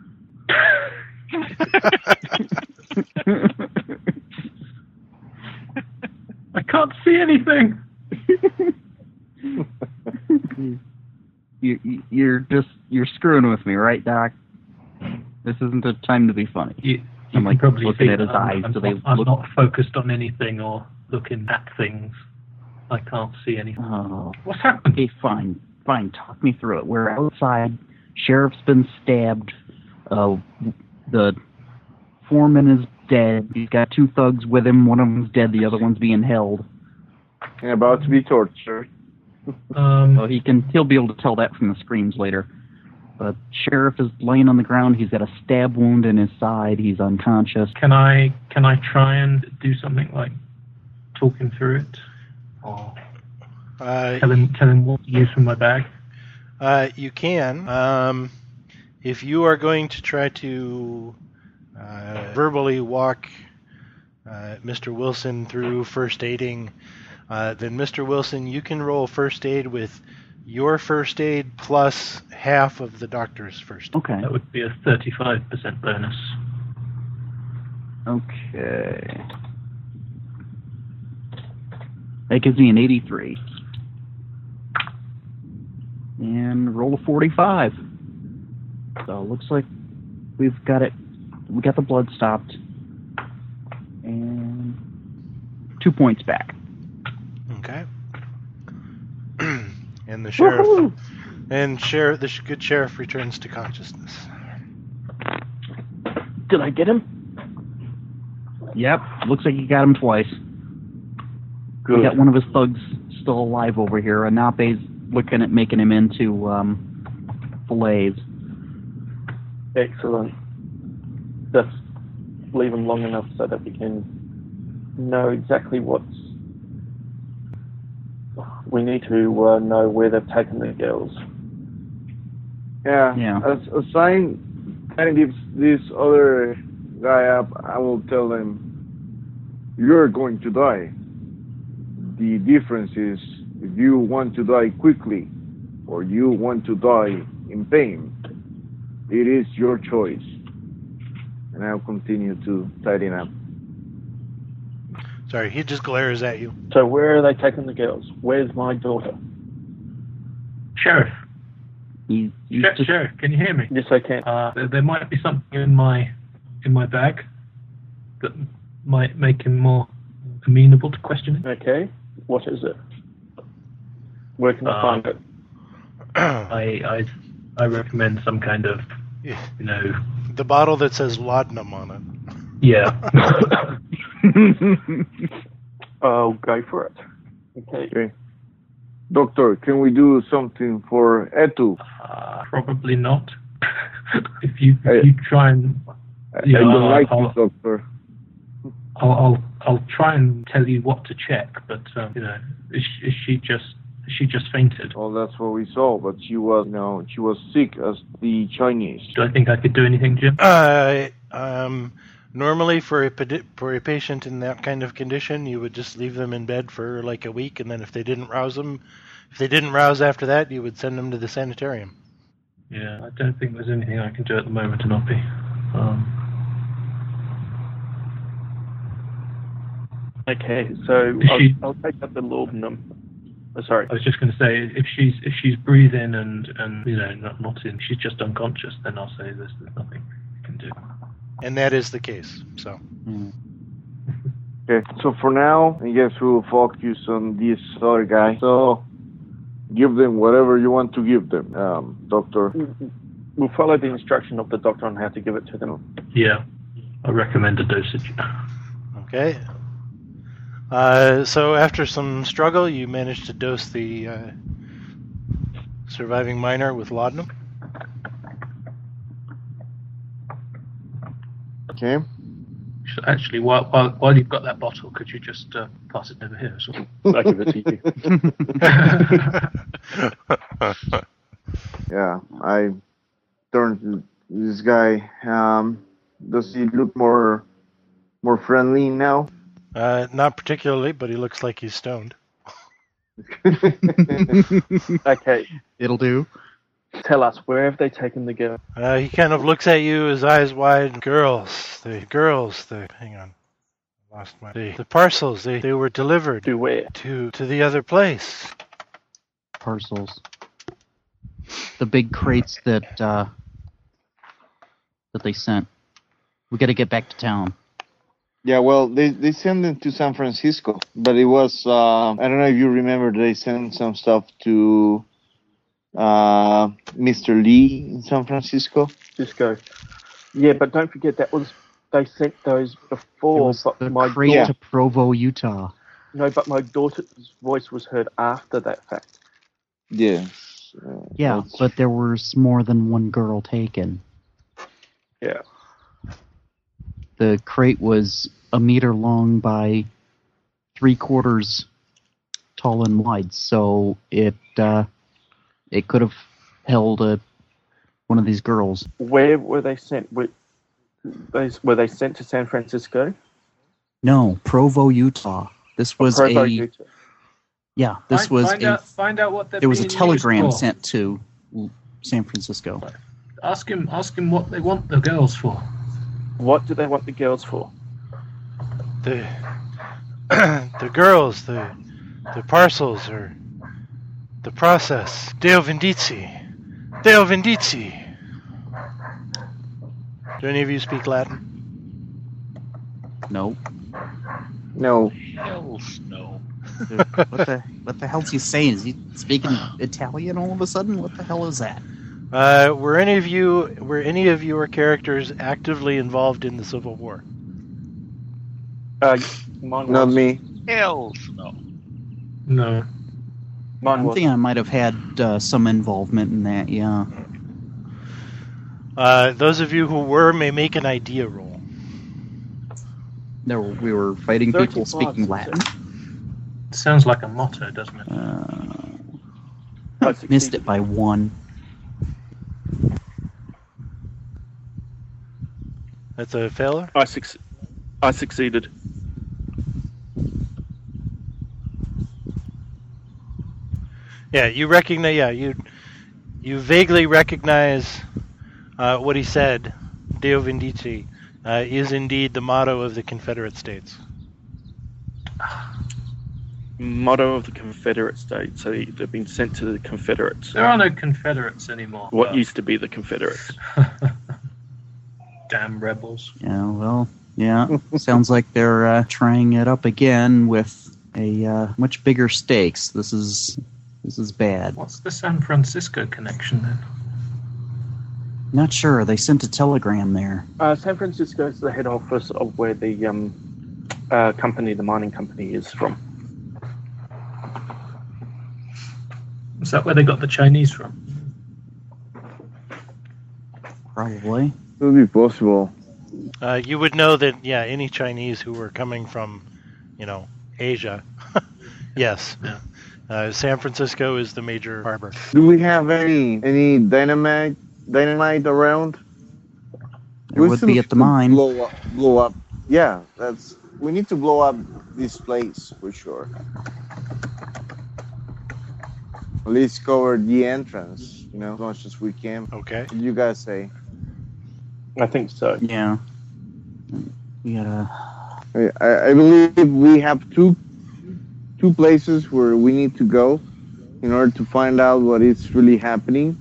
I can't see anything. You're screwing with me, right, Doc? This isn't a time to be funny. You I'm can like probably looking see at his that eyes. I'm Do they look? not focused on anything or looking at things. I can't see anything. Oh, What's happened? okay, fine. Talk me through it. We're outside. Sheriff's been stabbed. The foreman is dead. He's got 2 thugs with him. One of them's dead. The other one's being held. And about to be tortured. Well, he'll be able to tell that from the screams later. But sheriff is laying on the ground. He's got a stab wound in his side. He's unconscious. Can I try and do something like talk him through it, or tell him what to use from my bag? You can. If you are going to try to verbally walk Mr. Wilson through first aiding, then Mr. Wilson, you can roll first aid with your first aid plus half of the doctor's first aid. Okay. That would be a 35% bonus. Okay. That gives me an 83. And roll a 45. So it looks like we've got it. We got the blood stopped. And 2 points back. Okay. And the sheriff Woo-hoo! the good sheriff returns to consciousness. Did I get him? Yep. Looks like you got him twice. Good. We got one of his thugs still alive over here. Anape's looking at making him into fillets. Excellent. Just leave him long enough so that we can know exactly what's... We need to know where they've taken the girls. Yeah. As sign kind of gives this other guy up, I will tell them, you're going to die. The difference is if you want to die quickly or you want to die in pain. It is your choice. And I'll continue to tighten up. Sorry, he just glares at you. So where are they taking the girls? Where's my daughter? Sheriff. He's Sheriff, can you hear me? Yes, I can. There might be something in my bag that might make him more amenable to questioning. Okay. What is it? Where can I find it? I recommend some kind of, the bottle that says laudanum on it. Yeah. Oh, go for it. Okay. Doctor, can we do something for Etu? Probably not. if you try and... I don't like you, Doctor. I'll try and tell you what to check, but is she just fainted? Well, that's what we saw, but she was sick as the Chinese. Do I think I could do anything, Jim? Normally, for a patient in that kind of condition, you would just leave them in bed for like a week, and then if they didn't rouse after that, you would send them to the sanitarium. Yeah, I don't think there's anything I can do at the moment, Anape. Okay, so I'll take up the laudanum. Sorry. I was just going to say, if she's breathing and not in, she's just unconscious, then I'll say there's nothing we can do. And that is the case. So. Okay, so for now, I guess we'll focus on this other guy. So, give them whatever you want to give them, Doctor. We'll follow the instruction of the doctor on how to give it to them. Yeah, I recommend a dosage. Okay. So after some struggle, you managed to dose the surviving minor with laudanum. Okay. So actually, while you've got that bottle, could you just pass it over here as well? I'll give it to you. Yeah, I turned to this guy. Does he look more friendly now? Not particularly, but he looks like he's stoned. Okay. It'll do. Tell us, where have they taken the girl? He kind of looks at you, his eyes wide. Hang on. Lost my... The parcels, they were delivered. To where? To the other place. Parcels. The big crates that they sent. We got to get back to town. Yeah, well, they sent them to San Francisco, but it was, I don't know if you remember, they sent some stuff to Mr. Lee in San Francisco. Yeah, but don't forget they sent those before. But my crate to Provo, Utah. No, but my daughter's voice was heard after that fact. Yes. Yeah, but there was more than one girl taken. Yeah. The crate was 1 meter long by 3/4 tall and wide, so it could have held one of these girls. Where were they sent? Were they sent to San Francisco? No, Provo, Utah. This was Provo, a Utah. yeah. This was find out what they're there was a being used telegram for. sent to San Francisco. Ask him what they want the girls for. What do they want the girls for? The the girls, the parcels, or the process. Deo Vindizi. Deo Vindizi. Do any of you speak Latin? No. No. Hells no. What the hell's he saying? Is he speaking Italian all of a sudden? What the hell is that? Were any of your characters actively involved in the Civil War? Mine Not was. me. Hells no. No. Mine I was. think I might have had some involvement in that. Yeah. Those of you who were may make an idea roll. We were fighting people 35, speaking Latin. Sounds like a motto, doesn't it? I succeeded. Missed it by 1. That's a failure? I succeeded. Yeah, you recognize. Yeah, you vaguely recognize what he said. Deo Vindici is indeed the motto of the Confederate States. Motto of the Confederate States. So they've been sent to the Confederates. There are no Confederates anymore. What but- used to be the Confederates. Damn rebels. Yeah. Well. Yeah. Sounds like they're trying it up again with a much bigger stakes. This is bad. What's the San Francisco connection then? Not sure. They sent a telegram there. San Francisco is the head office of where the the mining company is from. Is that where they got the Chinese from? Probably. It would be possible. You would know that, yeah, any Chinese who were coming from, Asia, yes. Yeah. San Francisco is the major harbor. Do we have any dynamite around? There would be at the mine. Blow up. Yeah, we need to blow up this place for sure. At least cover the entrance, as much as we can. Okay. What do you guys say? I think so. Yeah. We gotta. I believe we have two places where we need to go in order to find out what is really happening.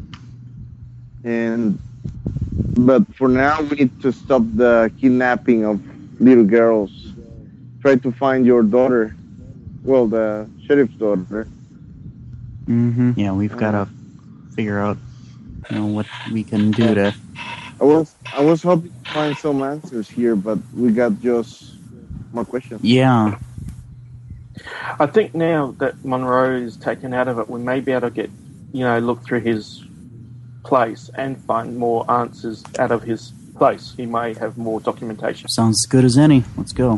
But for now, we need to stop the kidnapping of little girls. Try to find your daughter. Well, the sheriff's daughter. Mm-hmm. Yeah, we've got to figure out, what we can do to. I was hoping to find some answers here, but we got just more questions. Yeah. I think now that Monroe is taken out of it, we may be able to get, look through his place and find more answers out of his place. He may have more documentation. Sounds as good as any. Let's go.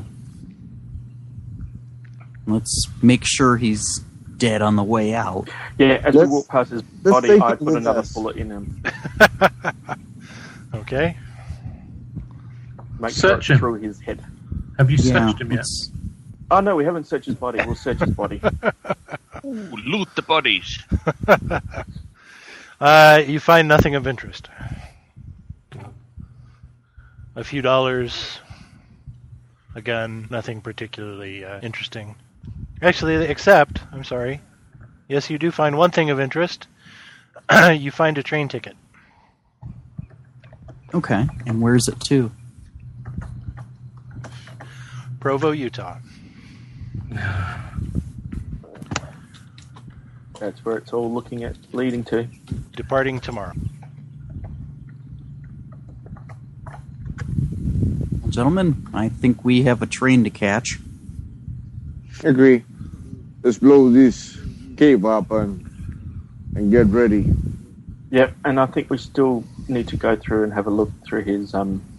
Let's make sure he's dead on the way out. Yeah, as we walk past his body, take I it put with another us. bullet in him. Okay. Make Search sure him. it's through his head. Have you Yeah. searched him yet? let's- Oh, no, we haven't searched his body. We'll search his body. Ooh, loot the bodies. You find nothing of interest. A few dollars, a gun, nothing particularly interesting. Actually, except, I'm sorry. Yes, you do find one thing of interest. You find a train ticket. Okay. And where's it to? Provo, Utah. That's where it's all leading to. Departing tomorrow. Gentlemen, I think we have a train to catch. Agree. Let's blow this cave up and get ready. Yep, and I think we still need to go through and have a look through his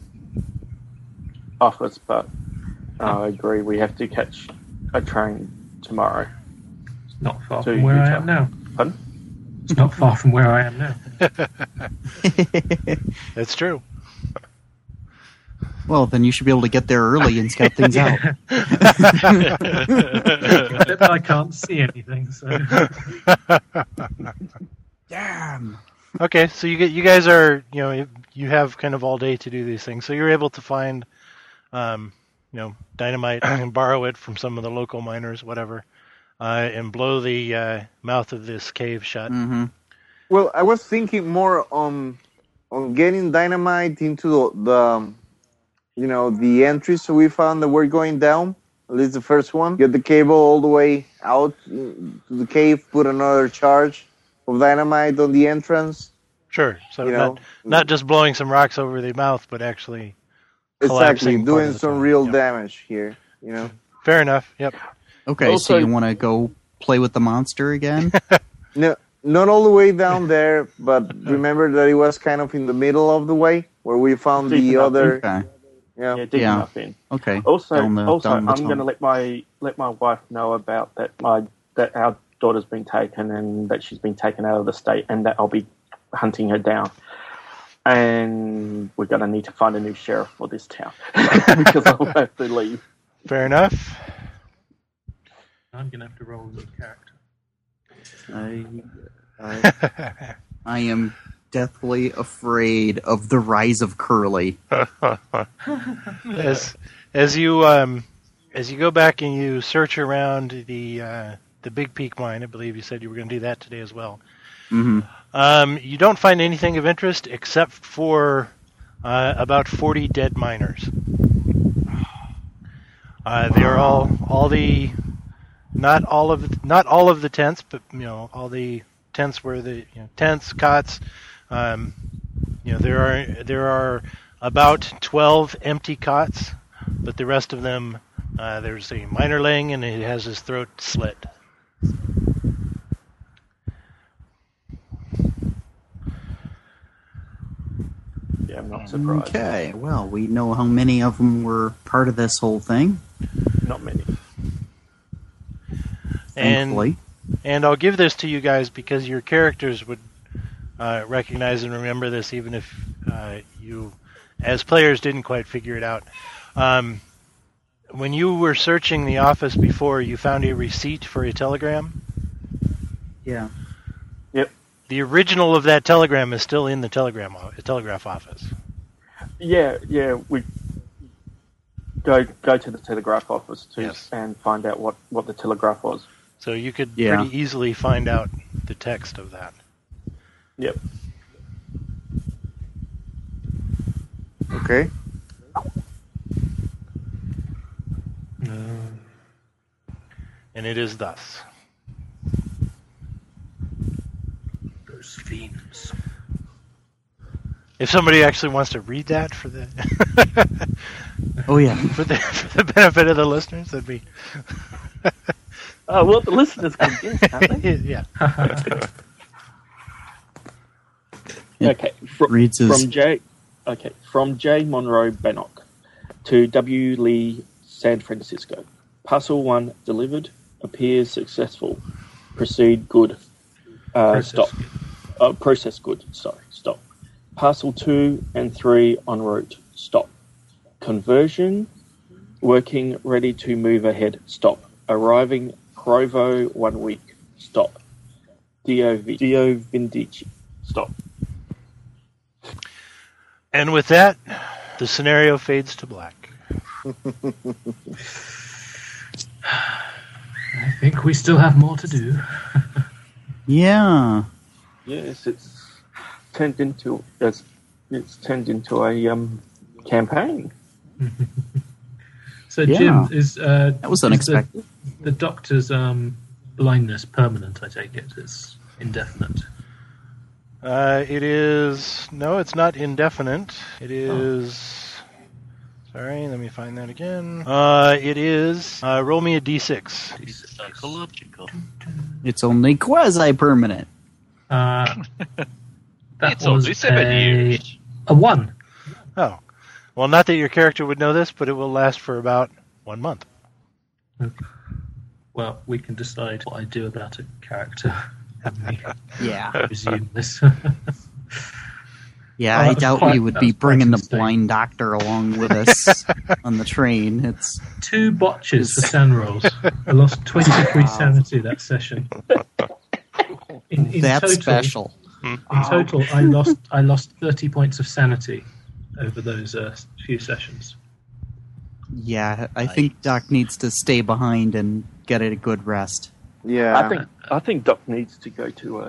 office, but I agree, we have to catch a train tomorrow. It's not far So from where I Utah. am now. Pardon? It's not far from where I am now. That's true. Well, then you should be able to get there early and scout things out. Except I can't see anything, so... Damn. Okay, so you guys are, you have kind of all day to do these things. So you're able to find, dynamite and borrow it from some of the local miners, whatever, and blow the mouth of this cave shut. Mm-hmm. Well, I was thinking more on getting dynamite into the entry. So we found that we're going down. At least the first one. Get the cable all the way out to the cave. Put another charge of dynamite on the entrance. Sure. So not just blowing some rocks over the mouth, but actually exactly doing some tunnel. real damage here. Fair enough. Yep. Okay, Also- so you want to go play with the monster again? No, not all the way down there, but remember that it was kind of in the middle of the way where we found Deep the enough. other. Okay. Yeah, deep Yeah. enough in. Okay. Also, Down the I'm tunnel. going to let my wife know about that our daughter's been taken and that she's been taken out of the state, and that I'll be hunting her down. And we're going to need to find a new sheriff for this town because I'll have to leave. Fair enough. I'm going to have to roll the character. I am deathly afraid of the rise of Curly. As you go back and you search around the Big Peak mine, I believe you said you were going to do that today as well. Mm-hmm. You don't find anything of interest except for about 40 dead miners. They are all the not all of the tents, but all the tents where the tents, cots. There are about 12 empty cots, but the rest of them there's a miner laying and he has his throat slit. Yeah, I'm not surprised. Okay, well, we know how many of them were part of this whole thing, Not many. thankfully. And I'll give this to you guys because your characters would recognize and remember this, even if you, as players, didn't quite figure it out. When you were searching the office before, you found a receipt for a telegram. Yeah. Yep. The original of that telegram is still in the telegraph office. Yeah. We go to the telegraph office too, Yes. and find out what the telegraph was. So you could Yeah. pretty easily find out the text of that. Yep. Okay. And it is thus. Those fiends. If somebody actually wants to read that for the Oh, yeah. for the benefit of the listeners, that'd be Well, the listeners can guess, can't they? yeah. Yeah. Okay. Reads his... From J. Monroe Bannock to W. Lee San Francisco. Parcel 1 delivered. Appears successful. Proceed good. Stop. Process good. Sorry. Stop. Parcel 2 and 3 en route. Stop. Conversion. Working. Ready to move ahead. Stop. Arriving. Provo 1 week. Stop. Dio Vindici. Stop. And with that, the scenario fades to black. I think we still have more to do. Yeah. Yes, it's turned into a campaign. So, Yeah. Jim, is That was unexpected. the doctor's blindness permanent? I take it it's indefinite. It is no, it's not indefinite. It is. Sorry, let me find that again. It is. Roll me a d6. It's psychological. It's only quasi-permanent. That It's was only 7 years. a 1. Oh, well, not that your character would know this, but it will last for about 1 month. Well, we can decide what I do about a character. Yeah. Resume this. Yeah, Oh, I that was doubt quite- we would that be was quite bringing the interesting. blind doctor along with us on the train. It's 2 botches for San rolls. I lost 23 sanity that session. In that total, special. In total, I lost 30 points of sanity over those few sessions. Yeah, I think Doc needs to stay behind and get a good rest. Yeah. I think Doc needs to go to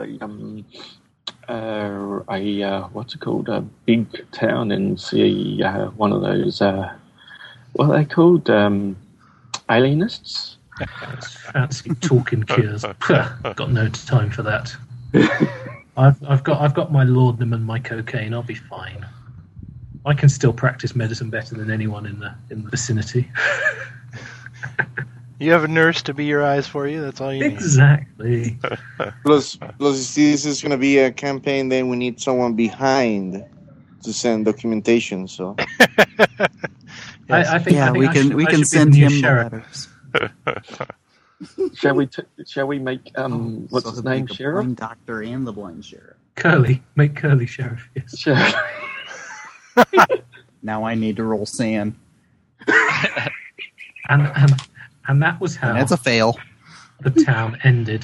what's it called, a big town and see one of those what are they called, alienists. That's fancy talking cures. Got no time for that. I've got my laudanum and my cocaine. I'll be fine. I can still practice medicine better than anyone in the vicinity. You have a nurse to be your eyes for you. That's all you need. Exactly. Plus, if this is going to be a campaign, then we need someone behind to send documentation. So I think we I can should be the send new him the sheriff. letters. Shall we make what's So his he'll name, be the Sheriff? blind doctor and the blind sheriff. Curly, make Curly sheriff. Yes. Sheriff. Now I need to roll sand. And that was how And it's a fail. the town ended.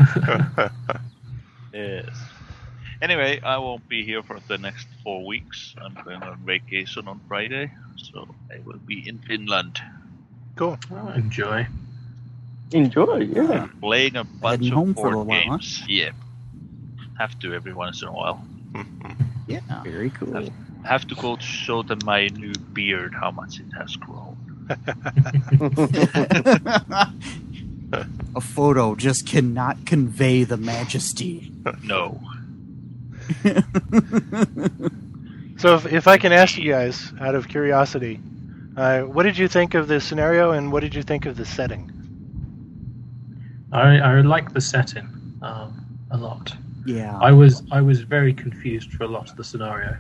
Yes. Anyway, I won't be here for the next 4 weeks. I'm going on vacation on Friday, so I will be in Finland Cool. Oh, enjoy. Enjoy, yeah. playing a bunch Heading of home for a board while, huh? games. Yeah. Have to every once in a while. Yeah, very cool. Have to go to show them my new beard, how much it has grown. A photo just cannot convey the majesty. No. So if I can ask you guys, out of curiosity, what did you think of the scenario and what did you think of the setting? I like the setting a lot. Yeah. I was very confused for a lot of the scenario.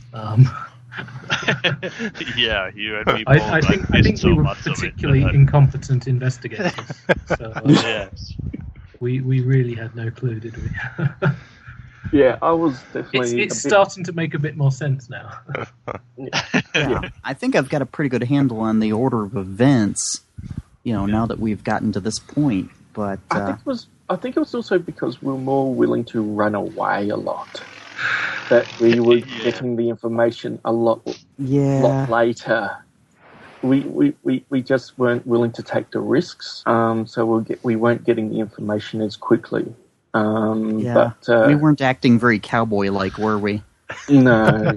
Yeah, you and me both. I think missed so we were much of it. particularly incompetent investigators. So Yes. we really had no clue, did we? Yeah, I was definitely. It's starting to make a bit more sense now. Yeah. I think I've got a pretty good handle on the order of events, now that we've gotten to this point. But I think it was also because we were more willing to run away a lot. That we were getting the information a lot later. We just weren't willing to take the risks. So we weren't getting the information as quickly. But we weren't acting very cowboy-like, were we? No.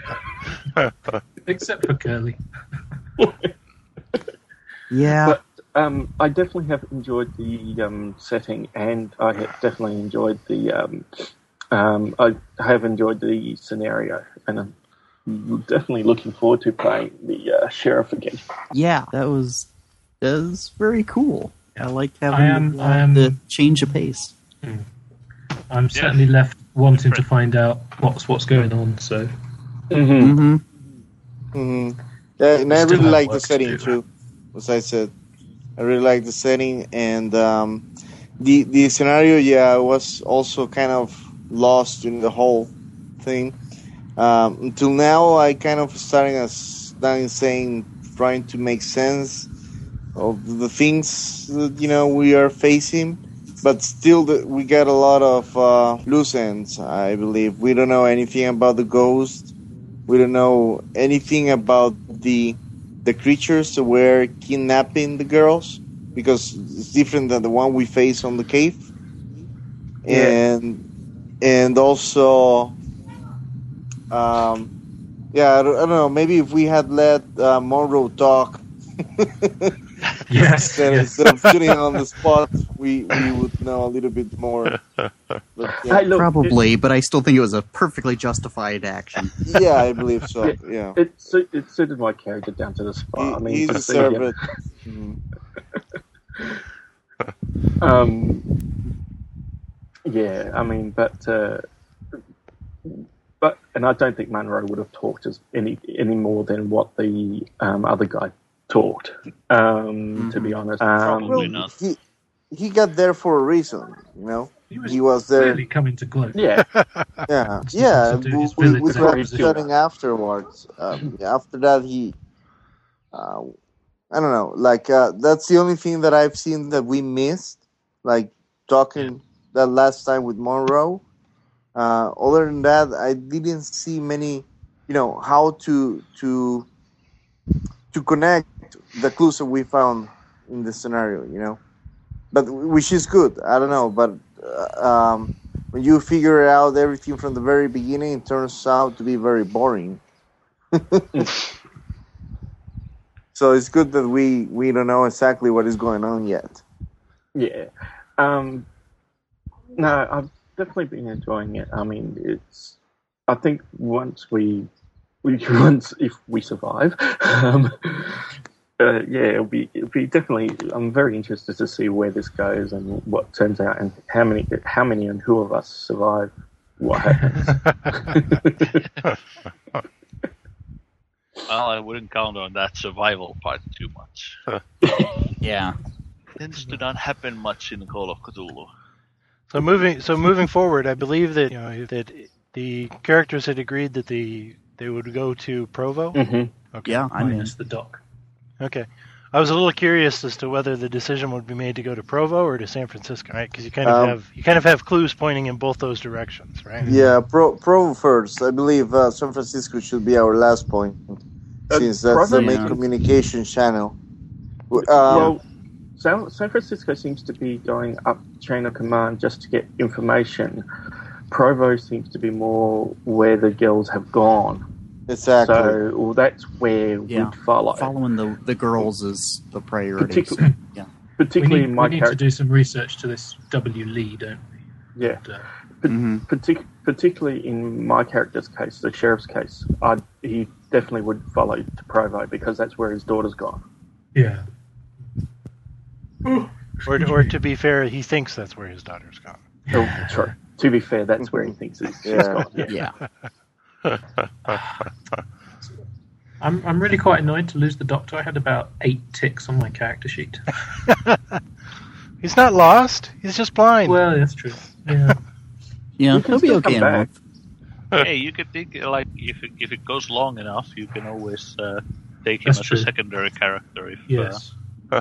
Except for Curly. Yeah. But I definitely have enjoyed the setting, and I have definitely enjoyed the. I have enjoyed the scenario, and I'm definitely looking forward to playing the sheriff again. Yeah, that was very cool. I like having the change of pace. I'm certainly left wanting to find out what's going on. So. Mm-hmm. Yeah, and I Still really have like the work to setting do. too. As I said, I really like the setting and the scenario. Yeah, I was also kind of lost in the whole thing. Until now, I kind of trying to make sense of the things that, we are facing, but still we got a lot of loose ends. I believe we don't know anything about the ghost. We don't know anything about the creatures that were kidnapping the girls, because it's different than the one we face on the cave. Yeah. And also, I don't know. Maybe if we had let Monroe talk Yes. instead of shooting on the spot, we would know a little bit more. But, yeah. Hey, look, Probably, but I still think it was a perfectly justified action. Yeah, I believe so. Yeah, It suited my character down to the spot. I mean, he to see deserved him. it. Mhm. Yeah, I mean, but and I don't think Monroe would have talked any more than what the other guy talked. To be honest, Probably Well, not. he got there for a reason, he was there. Really coming to gloat. Yeah. Yeah, It's yeah. to do his We village were proposition. chatting afterwards. After that, he, I don't know. Like that's the only thing that I've seen that we missed. Like talking that last time with Monroe. Other than that, I didn't see many. How to connect the clues that we found in the scenario. But which is good. I don't know, but. When you figure out everything from the very beginning, it turns out to be very boring. So it's good that we don't know exactly what is going on yet. Yeah. No, I've definitely been enjoying it. I mean, I think once if we survive, it'll be definitely. I'm very interested to see where this goes and what turns out, and how many and who of us survive. What happens? Well, I wouldn't count on that survival part too much. Yeah. Tends to not happen much in Call of Cthulhu. So moving forward, I believe that that the characters had agreed that they would go to Provo. Mm-hmm. Okay. Yeah, I'm in. Minus the dock. Okay. I was a little curious as to whether the decision would be made to go to Provo or to San Francisco, right? Because you kind of have clues pointing in both those directions, right? Yeah, Provo first. I believe San Francisco should be our last point, since that's Provo, the main yeah. communication channel. Well, San Francisco seems to be going up chain of command just to get information. Provo seems to be more where the girls have gone. Exactly. So that's where Yeah. we'd follow. Following the girls is the priority. Particularly, Yeah. particularly We my need to character. do some research to this W. Lee, don't we? Yeah. And, Particularly in my character's case, the sheriff's case, he definitely would follow to Provo because that's where his daughter's gone. yeah. Or to be fair, he thinks that's where his daughter's gone. Oh, true. To be fair, that's where he thinks she's Yeah. gone. Yeah. Yeah. I'm really quite annoyed to lose the doctor. I had about 8 ticks on my character sheet. He's not lost. He's just blind. Well, that's true. Yeah. Yeah, You can he'll be still okay come in a back. month. Hey, you could think like if it goes long enough, you can always take him That's as true. a secondary character if Yes.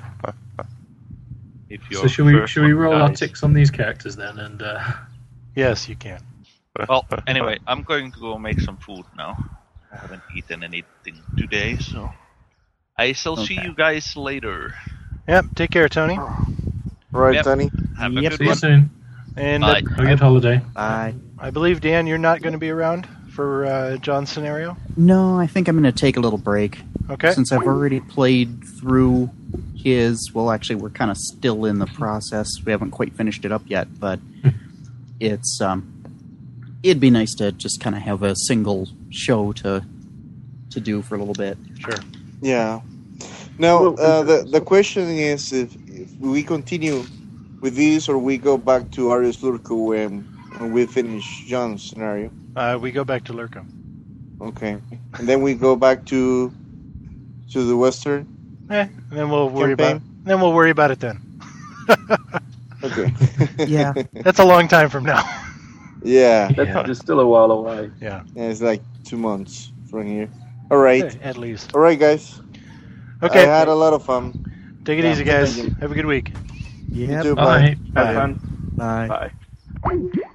if your So should we first one roll our dies. ticks on these characters then? And Yes, you can. Well, anyway, I'm going to go make some food now. I haven't eaten anything today, so I shall see Okay. you guys later. Yep. Take care, Tony. Right, Yep. Tony? Have Yep. a see good you one. soon. And Bye. Have a good holiday. Bye. I believe, Dan, you're not going to be around for John's scenario. No, I think I'm going to take a little break. Okay. Since I've already played through his, well, actually, we're kind of still in the process. We haven't quite finished it up yet, but it's it'd be nice to just kind of have a single show to do for a little bit. Sure. Yeah. Now, Well, the question is if we continue with this or we go back to Arius Lurko when we finish John's scenario. We go back to Lurko. Okay. And then we go back to the Western. And then we'll worry Campaign? about. Then we'll worry about it then. Okay. Yeah. That's a long time from now. Yeah. That's just still a while away. Yeah. Yeah, it's like 2 months from here. All right. At least. All right, guys. Okay. I had a lot of fun. Take it Yeah, easy, guys. thank you. Have a good week. You Yep. too, Bye. Have Bye. fun. Bye. Bye.